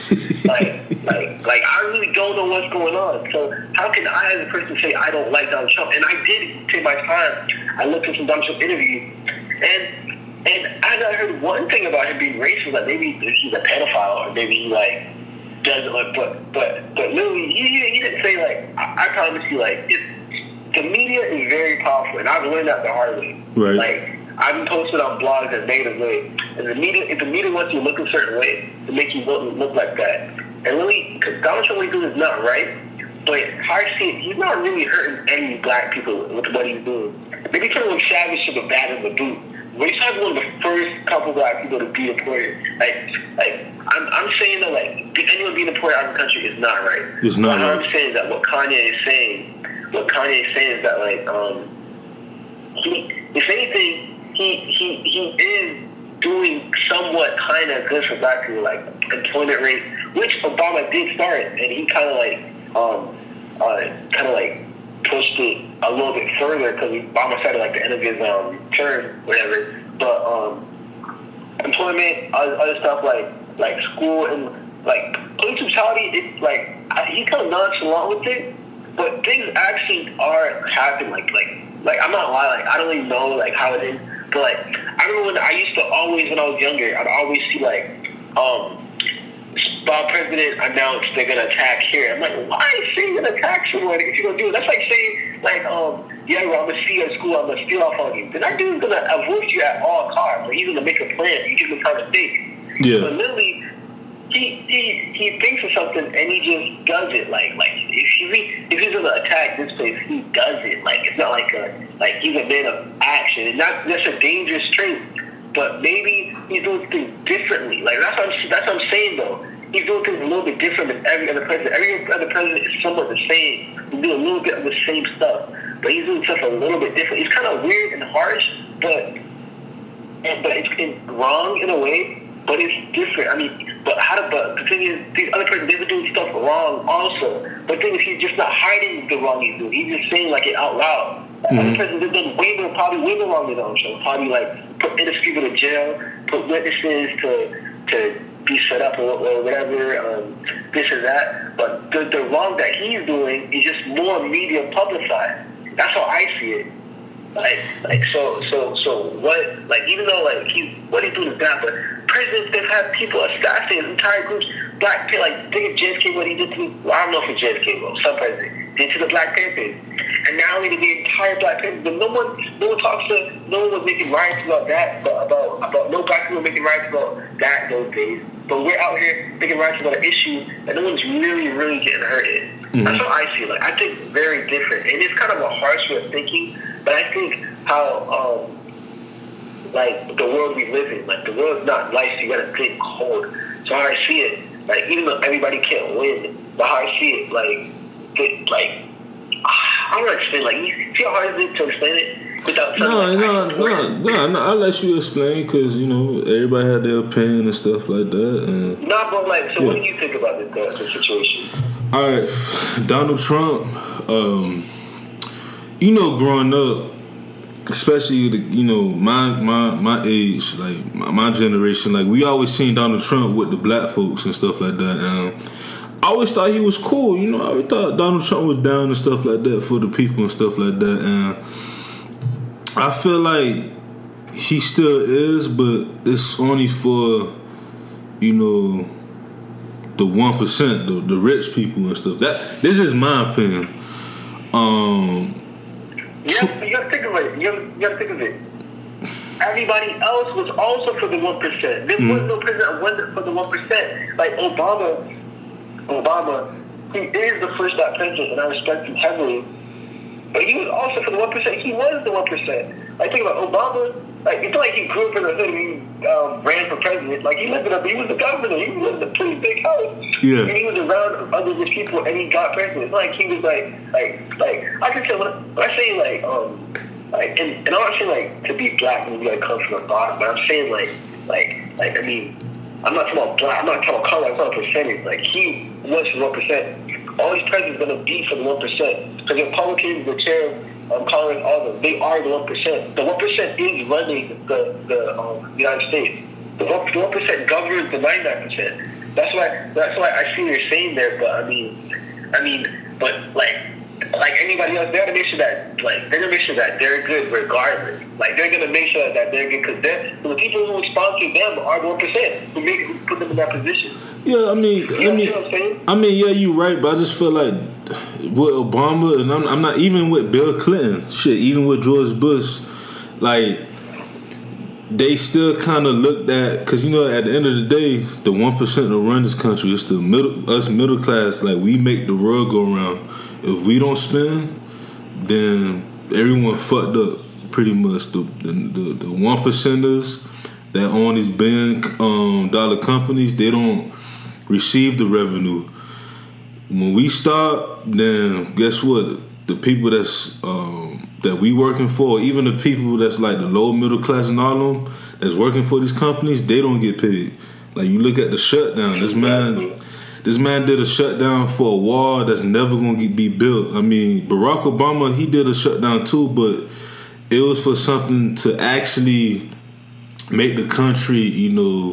like I really don't know what's going on. So how can I, as a person, say I don't like Donald Trump? And I did take my time. I looked at some Donald Trump interviews, and I heard one thing about him being racist, like maybe he's a pedophile, or maybe he like doesn't like. But literally, he didn't say like. I promise you, like the media is very powerful, and I've learned that the hard way. Right. Like I've been posted on blogs that negative way. And if the media wants you to look a certain way, to make you look like that. And really, because Donald Trump, what he's doing is not right. But how I see it, he's not really hurting any black people with what he's doing. Maybe trying to look savage to the bad in the boot. But he's probably one of the first couple black people to be deported. I'm saying that anyone being deported out of the country is not right. It's not right. What I'm saying is that what Kanye is saying is that if anything, he is doing somewhat kind of good for black people, like employment rate, which Obama did start, and he kind of pushed it a little bit further because Obama started the end of his term, whatever. But employment, other stuff like school and police brutality, it's he's kind of nonchalant with it, but things actually are happening. I'm not lying. I don't really know how it is, but I remember when I was younger, I'd always see our president announced they're gonna attack here. I'm like, why is he gonna attack someone if you're gonna do it? That's like saying I'm gonna see you at school, I'm gonna steal off on you. Then that dude's gonna avoid you at all costs. He's gonna make a plan. He's just trying to think. Yeah. But literally, he thinks of something and he just does it. If he's gonna attack this place, he does it. It's not he's a man of action. And that's a dangerous trait. But maybe he's doing things differently. That's what I'm saying though. He's doing things a little bit different than every other president. Every other president is somewhat the same. He's doing a little bit of the same stuff, but he's doing stuff a little bit different. It's kind of weird and harsh, but it's wrong in a way. But it's different. But the thing is, these other presidents, they've been doing stuff wrong also. But the thing is, he's just not hiding the wrong he's doing. He's just saying it out loud. Other presidents have done probably way more wrong than on show. Probably put innocent people in jail, put witnesses to be set up or whatever, this or that. But the wrong that he's doing is just more media publicized. That's how I see it. So what? Even though what he's doing is bad, but presidents, they've had people assassinate entire groups. Black Panther, think of JFK, what he did to, I don't know if it's JFK, but some president did to the Black Panthers, and now he did the entire Black Panthers. But no one was making riots about that, about no black people making riots about that those days. But we're out here making riots about an issue that no one's really, really getting hurt in. That's how I feel. I think very different, and it's kind of a harsh way of thinking. But I think how the world we live in, the world's not nice. You gotta think cold. So how I see it, even though everybody can't win, but how I see it, I don't know how to explain. You see how hard it is to explain it without something. No. I'll let you explain because everybody had their opinion and stuff like that. And, but what do you think about the situation? All right, Donald Trump. Growing up, especially my age, my generation, we always seen Donald Trump with the black folks and stuff like that. I always thought he was cool. I always thought Donald Trump was down and stuff like that for the people and stuff like that. And I feel like he still is, but it's only for the 1%, the rich people and stuff. This is my opinion. You gotta think of it. You gotta think of it. Everybody else was also for the 1%. There was no president that wasn't for the 1%. Obama, he is the first black president, and I respect him heavily. But he was also for the 1%. He was the 1%. Think about Obama. It's not like he grew up in the hood and he ran for president. He lived he was the governor. He lived in a pretty big house. Yeah. And he was around other rich people and he got president. It's not like he was I can tell when I say and I'm not saying to be black and you come from the bottom, but I'm saying I'm not talking about black, I'm not talking about color, I'm talking about percentage. He was for 1%. All these presidents are gonna be for the 1%. Because the Republicans, the chair of Congress, all of them, they are the 1%. The 1% is running the United States. The 1% governs the 99%. That's why I see what you're saying there. But but anybody else, they're gonna make sure that they're good regardless. They're gonna make sure that they're good because the people who sponsor them are the 1% who put them in that position. Yeah, yeah, you're right, but I just feel like with Obama, and I'm not even with Bill Clinton, even with George Bush, they still kind of looked at, because you know, at the end of the day, the 1% that run this country, it's the middle class. Like, we make the world go round. If we don't spend, then everyone fucked up. Pretty much the 1%ers that own these billion-dollar companies, they don't receive the revenue. When we start, then guess what? The people that we working for, even the people that's like the low middle class and all of them that's working for these companies, they don't get paid. Like, you look at the shutdown. This man did a shutdown for a wall that's never gonna be built. I mean, Barack Obama, he did a shutdown too, but it was for something to actually make the country, you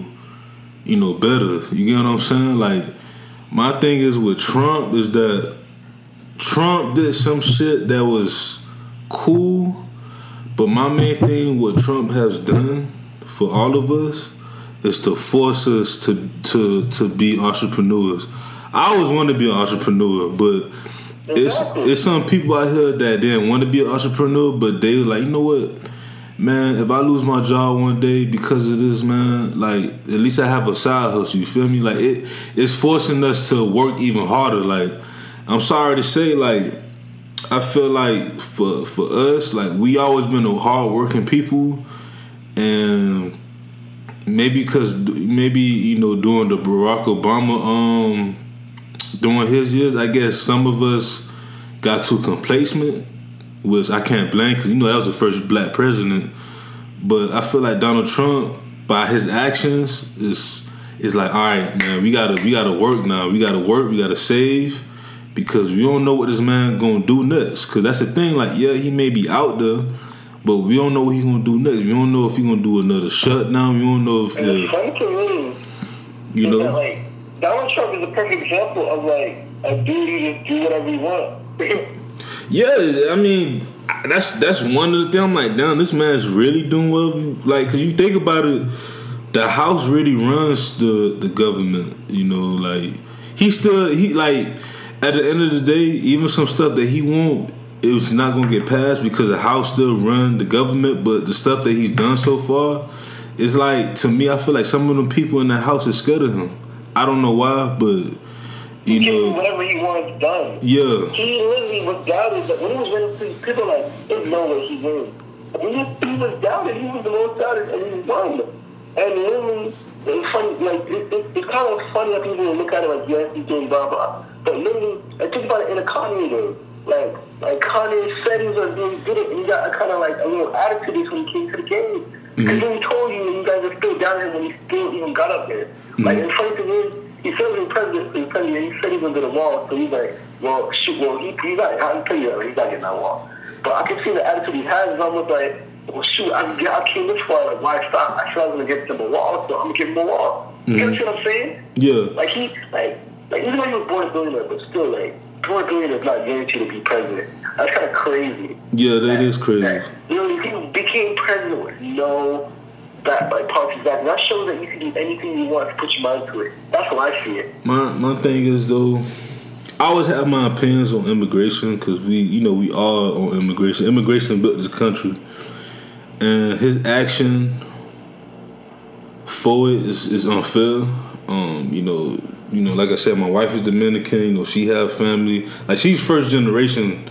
know, better. You get what I'm saying? Like, my thing is with Trump is that Trump did some shit that was cool, but my main thing what Trump has done for all of us is to force us to be entrepreneurs. I always wanted to be an entrepreneur, but it's some people out here that didn't want to be an entrepreneur, but they were like, you know what, man, if I lose my job one day because of this, man, like, at least I have a side hustle, you feel me? Like, it's forcing us to work even harder. Like, I'm sorry to say, like, I feel like for us, like, we always been a hard-working people, and maybe you know, during the Barack Obama, during his years, I guess some of us got too complacent, which I can't blame, because, you know, that was the first black president. But I feel like Donald Trump, by his actions, is like, all right, man, we gotta work now. We gotta save, because we don't know what this man gonna do next. Because that's the thing, like, yeah, he may be out there, but we don't know what he's gonna do next. We don't know if he's gonna do another shutdown. We don't know if it's funny to me, you know, that, like, Donald Trump is a perfect example of, like, a dude who just do whatever he wants. Yeah, I mean, that's one of the things. I'm like, damn, this man's really doing well. Like, cause you think about it, the House really runs the government. You know, like, he like, at the end of the day, even some stuff that he won't, it was not gonna get passed because the House still run the government. But the stuff that he's done so far, it's like, to me, I feel like some of them people in the House are scared of him. I don't know why, but you know, whatever he wants done. Yeah, he literally was doubted. That when he was running, people like, there's no way he wins. He was doubted. He was the most doubted, and he won. And literally, it's funny. Like, it's kind of funny that people look at it like, yes, he's doing blah blah. But literally, I think about it in a Kanye day. Like Kanye said he was going to do it, and he got a kind of like a little attitude when he came to the game. Because he told you, and you guys are still down there when he still even got up there. Like, and funny thing is, he said he was president, he said he was going to the wall, so he's like, well, shoot, well, he's not, I'll tell you that, he's not getting that wall. But I can see the attitude he has is almost like, well, shoot, I came this far, like, why stop? I said I was going to get him a wall, so I'm going to give him a wall. You know what I'm saying? Yeah. Like, even though he was born a billionaire, but still, like, born a billionaire is not guaranteed to be president. That's kind of crazy. Yeah, that is crazy. You know, he became president with no party back. That shows that you can do anything you want to put your mind to it. That's how I see it. My thing is, though, I always have my opinions on immigration, because we are on immigration. Immigration built this country, and his action for it is unfair. You know, like I said, my wife is Dominican. You know, she have family. Like, she's first generation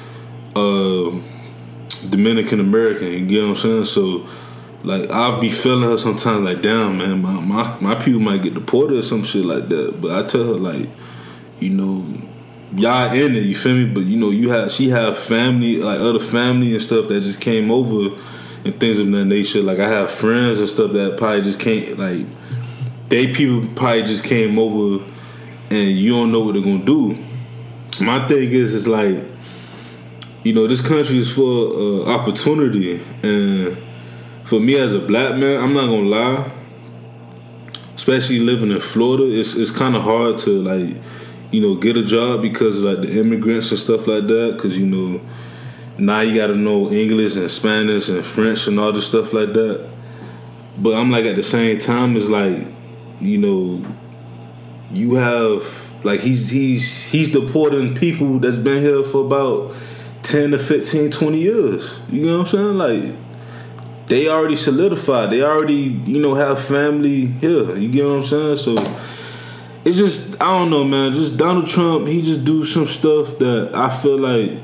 Dominican American. You get what I'm saying? So, like, I'll be feeling her sometimes, like, damn, man, my people might get deported or some shit like that. But I tell her, like, you know, y'all in it, you feel me? But, you know, she have family, like, other family and stuff that just came over and things of that nature. Like, I have friends and stuff that probably just can't, like, they people probably just came over and you don't know what they're gonna do. My thing is, it's like, you know, this country is for opportunity, and for me as a black man, I'm not gonna lie, especially living in Florida, it's kind of hard to, like, you know, get a job because of, like, the immigrants and stuff like that. Because, you know, now you gotta know English and Spanish and French and all this stuff like that. But I'm like, at the same time, it's like, you know, you have, like, he's deporting people that's been here for about 10 to 15, 20 years. You know what I'm saying? Like, they already solidified. They already, have family here. You get what I'm saying? So it's just, I don't know, man. Just Donald Trump, he just do some stuff that I feel like,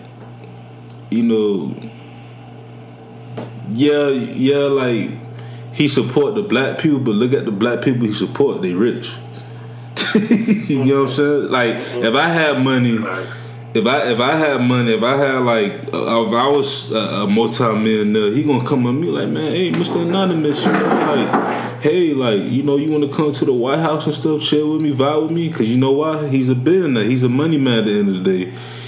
like he support the black people, but look at the black people he support. They rich. You know what I'm saying? Like, if I had money. If I was a multi-millionaire, he gonna come at me like, man, hey, Mr. Anonymous, like, hey, like, you want to come to the White House and stuff, chill with me, vibe with me, because you know why? He's a billionaire. He's a money man at the end of the day.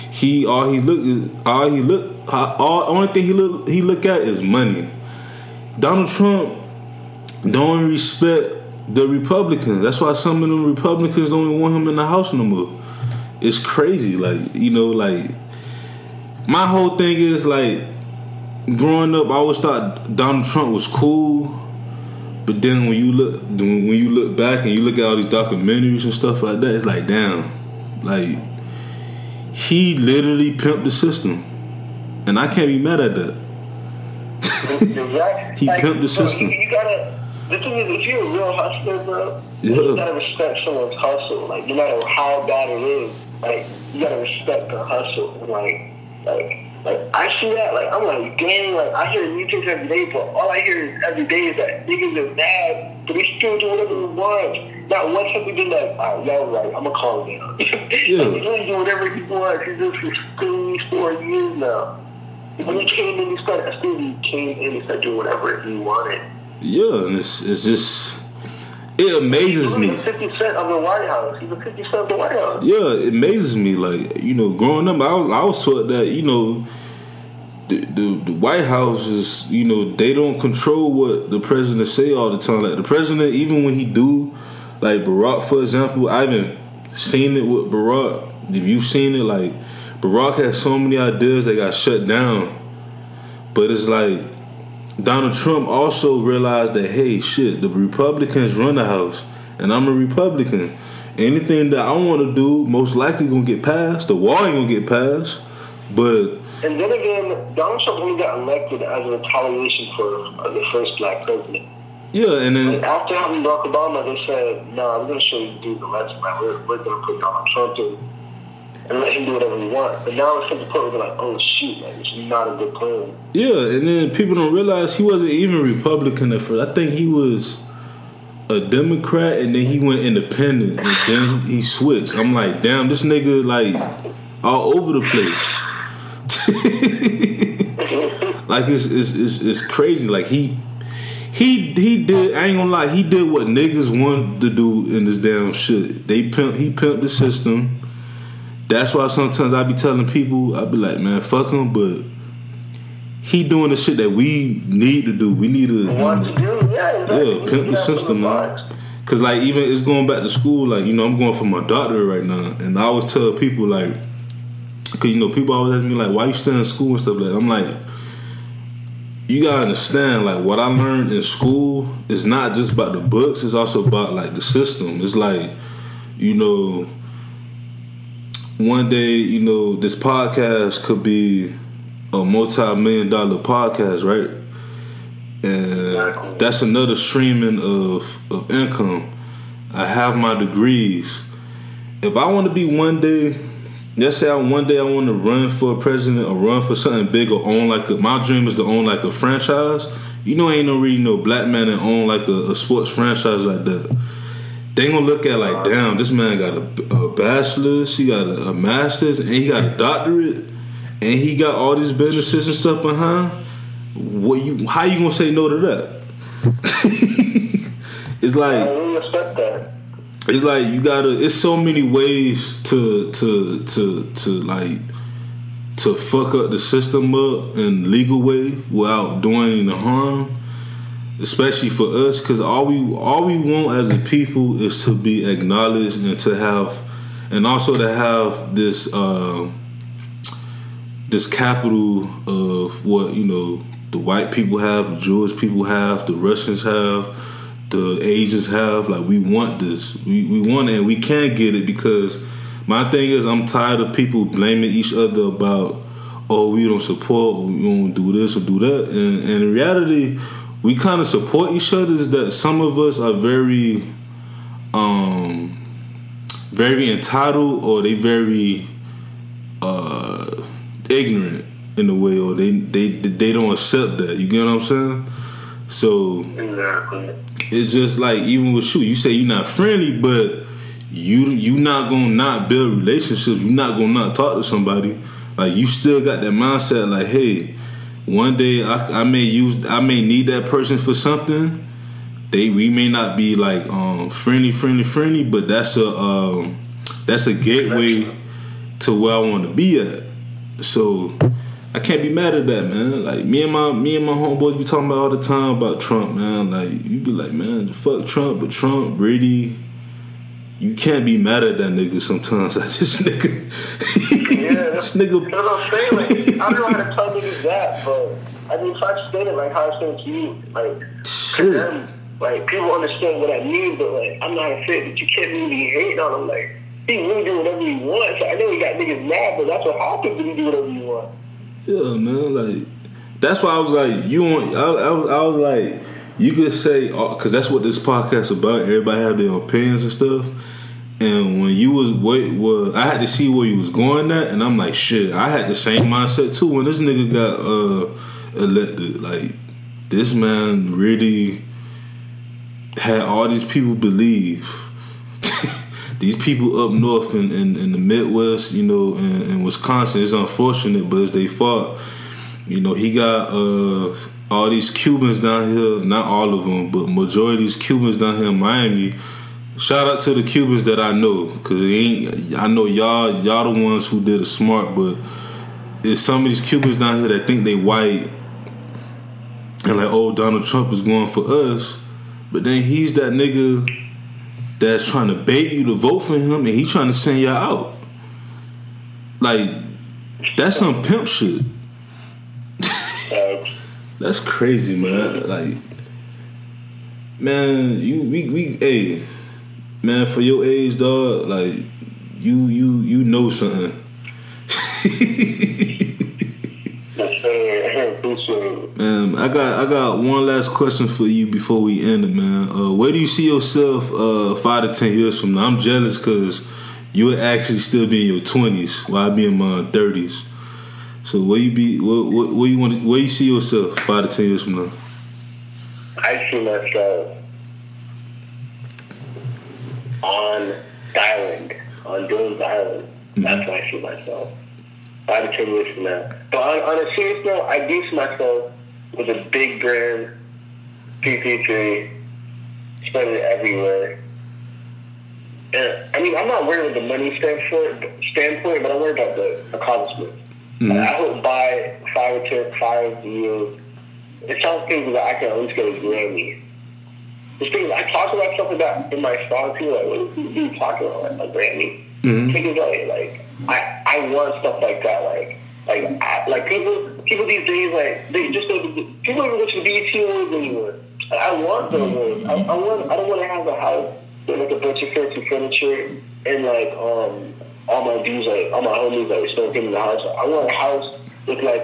Only thing he look at is money. Donald Trump don't respect the Republicans. That's why some of them Republicans don't even want him in the House no more. It's crazy, like, like, my whole thing is, like, growing up, I always thought Donald Trump was cool, but then when you look back and you look at all these documentaries and stuff like that, it's like, damn, like, he literally pimped the system, and I can't be mad at that. Exactly. He pimped the system. The thing is, if you're a real hustler, bro, yeah, you gotta respect someone's hustle. Like, no matter how bad it is, like, you gotta respect the hustle. And like I see that. Like, I'm like, dang. Like, I hear new things every day, but all I hear every day is that niggas are mad, but they still do whatever they want. Not once have we been like, all right, y'all right, I'm gonna calm down. Yeah. He's gonna do whatever he wants. He's doing this for 4 years now. When he came in, he started doing whatever he wanted. Yeah, and it's just, it amazes me. He's 50 Cent of the White House. He's a 50 Cent of the White House. Yeah, it amazes me. Like, growing up, I was taught that, the White House is, they don't control what the president say all the time. Like, the president, even when he do, like Barack, for example, I haven't seen it with Barack. If you've seen it, like, Barack had so many ideas that got shut down. But it's like, Donald Trump also realized that, hey, shit, the Republicans run the House, and I'm a Republican. Anything that I want to do, most likely gonna get passed. The wall ain't gonna get passed, but. And then again, Donald Trump only got elected as a retaliation for the first black president. Yeah, and then after having Barack Obama, they said, "No, we're gonna show you dude the lesson. Like, we're gonna put Donald Trump in and let him do whatever he wants." But now it's to the point where they're like, "Oh shoot, like, it's not a good plan." Yeah, and then people don't realize he wasn't even Republican at first. I think he was a Democrat, and then he went independent, and then he switched. I'm like, damn, this nigga like all over the place. Like, it's crazy. Like, he did. I ain't gonna lie. He did what niggas wanted to do in this damn shit. He pimped the system. That's why sometimes I be telling people, I be like, man, fuck him, but he doing the shit that we need to do. We need to pimp the system, man. Cause like, even it's going back to school. Like, I'm going for my doctorate right now, and I always tell people, like, cause people always ask me like, why you still in school and stuff like that. I'm like, you gotta understand, like, what I learned in school is not just about the books. It's also about like the system. It's like, one day, this podcast could be a multi-million-dollar podcast, right? And that's another streaming of income. I have my degrees. If I want to be one day, let's say one day I want to run for president or run for something big or own like my dream is to own like a franchise. Ain't no black man that own like a sports franchise like that. They gonna look at like, damn, this man got a bachelor's, he got a master's, and he got a doctorate, and he got all these businesses and stuff behind. How you gonna say no to that? It's like, I really respect that. It's like you gotta. It's so many ways to fuck up the system up in legal way without doing any harm. Especially for us, because all we want as a people is to be acknowledged and also to have this this capital of what the white people have, the Jewish people have, the Russians have, the Asians have. Like, we want this, we want it, and we can't get it because my thing is I'm tired of people blaming each other about, oh, we don't support, we don't do this or do that, and in reality, we kind of support each other is that some of us are very entitled, or they very ignorant in a way, or they don't accept that. You get what I'm saying? So it's just like, even with you say you're not friendly, but you not gonna not build relationships. You're not gonna not talk to somebody. Like, you still got that mindset. Like, hey, one day I may need that person for something. We may not be like friendly, but that's a gateway to where I want to be at. So I can't be mad at that, man. Like, me and my homeboys be talking about all the time about Trump, man. Like, you be like, man, fuck Trump, but Trump, Brady, you can't be mad at that nigga sometimes. Like, this nigga. Yeah, that's what I'm saying. Like, I don't know how to tell niggas that, but I mean, if I say it like how I say it to you, like, to them, like, people understand what I mean, but like, I'm not a fit, but you can't really hate on him. Like, he really do whatever he wants. So I know he got niggas mad, but that's what happens when you do whatever you want. Yeah, man. Like, that's why I was like, I was like, you could say, because that's what this podcast about. Everybody have their opinions and stuff. And when you was I had to see where you was going at, and I'm like, shit, I had the same mindset too when this nigga got elected. Like, this man really had all these people believe. These people up north in the Midwest, you know, in Wisconsin, it's unfortunate, but it's their fault. You know, he got all these Cubans down here, not all of them, but majority of these Cubans down here in Miami. Shout out to the Cubans that I know, because I know y'all the ones who did it smart, but it's some of these Cubans down here that think they white and like, oh, Donald Trump is going for us, but then he's that nigga that's trying to bait you to vote for him, and he trying to send y'all out. Like, that's some pimp shit. That's crazy, man. Like, man, hey, man, for your age, dog, like, you know something. Man, I got one last question for you before we end it, man. Where do you see yourself 5 to 10 years from now? I'm jealous because you would actually still be in your 20s while I be in my 30s. So where you see yourself 5 to 10 years from now? I see myself on Dillon's Island. That's where I see myself 5 to 10 years from now. But on a serious note, I do see myself with a big brand, PP3, spreading it everywhere. And I mean, I'm not worried about the money standpoint, but I'm worried about the accomplishment. Mm-hmm. I hope by 5 years, it sounds things that I can at least get a Grammy. There's things I talk about stuff like that in my song too. Like, what are you talking about? Like, a Grammy? Mm-hmm. Things like I want stuff like that. Like people these days, like, they just people don't go to the BET Awards anymore. Like, I want the awards. I don't want to have a house with like a bunch of fancy furniture and like all my dudes, like all my homies, like still in the house. I want a house with like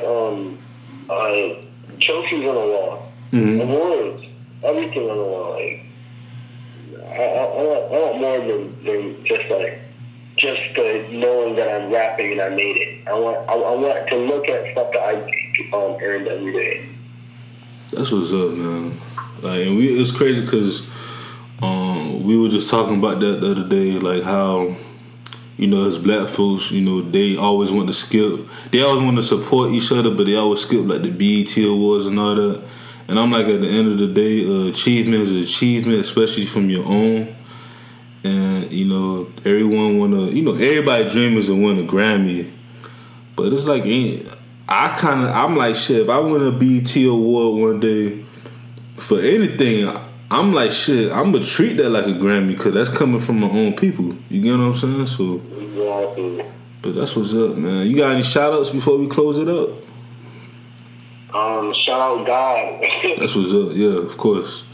trophies on the wall, awards, everything on the wall. Like, I want more than just the knowing that I'm rapping and I made it. I want to look at stuff that I earned every day. That's what's up, man. Like, and it's crazy because we were just talking about that the other day, like how, you know, as black folks, you know, they always want to skip. They always want to support each other, but they always skip like the BET Awards and all that. And I'm like, at the end of the day, achievement is an achievement, especially from your own. And, you know, everyone wanna, you know, everybody dream is to win a Grammy. But it's like, I'm like, shit, if I win a BET Award one day for anything, I'm like, shit, I'm gonna treat that like a Grammy because that's coming from my own people. You get what I'm saying? So, exactly. But that's what's up, man. You got any shout outs before we close it up? Shout out God. That's what's up, yeah, of course.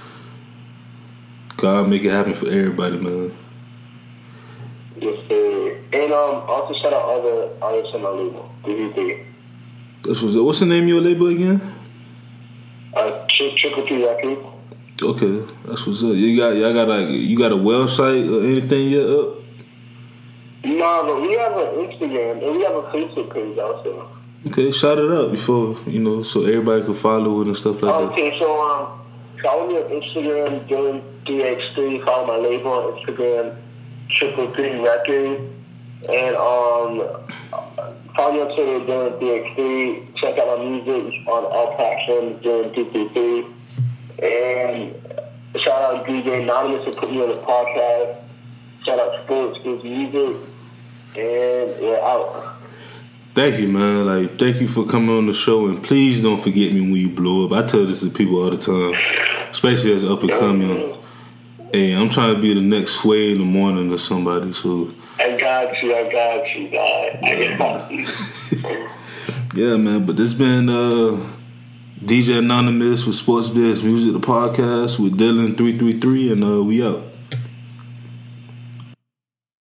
God make it happen for everybody, man. Yes, sir. And also shout out other artists on my label. DVP. That's what's up. What's the name of your label again? Trip Triple T Records. Okay, that's what's up. You got a website or anything yet up? No, but we have an Instagram and we have a Facebook page also. Okay, shout it out before, so everybody can follow it and stuff like that. Okay, so follow me on Instagram, Dylan3x3. Follow my label on Instagram, Triple T Records, and follow me on Twitter, Dylan3x3. Check out my music on all platforms, Dylan333. And shout out DJ Anonymous for putting me on the podcast. Shout out Sports Biz Music. And we're out. Thank you, man. Like, thank you for coming on the show. And please don't forget me when you blow up. I tell this to people all the time, especially as up and coming. Hey, I'm trying to be the next Sway in the morning or somebody. So I got you, God. I got you. Yeah, man. But this been DJ Anonymous with Sports Biz Music, the podcast with Dylan333, and we out.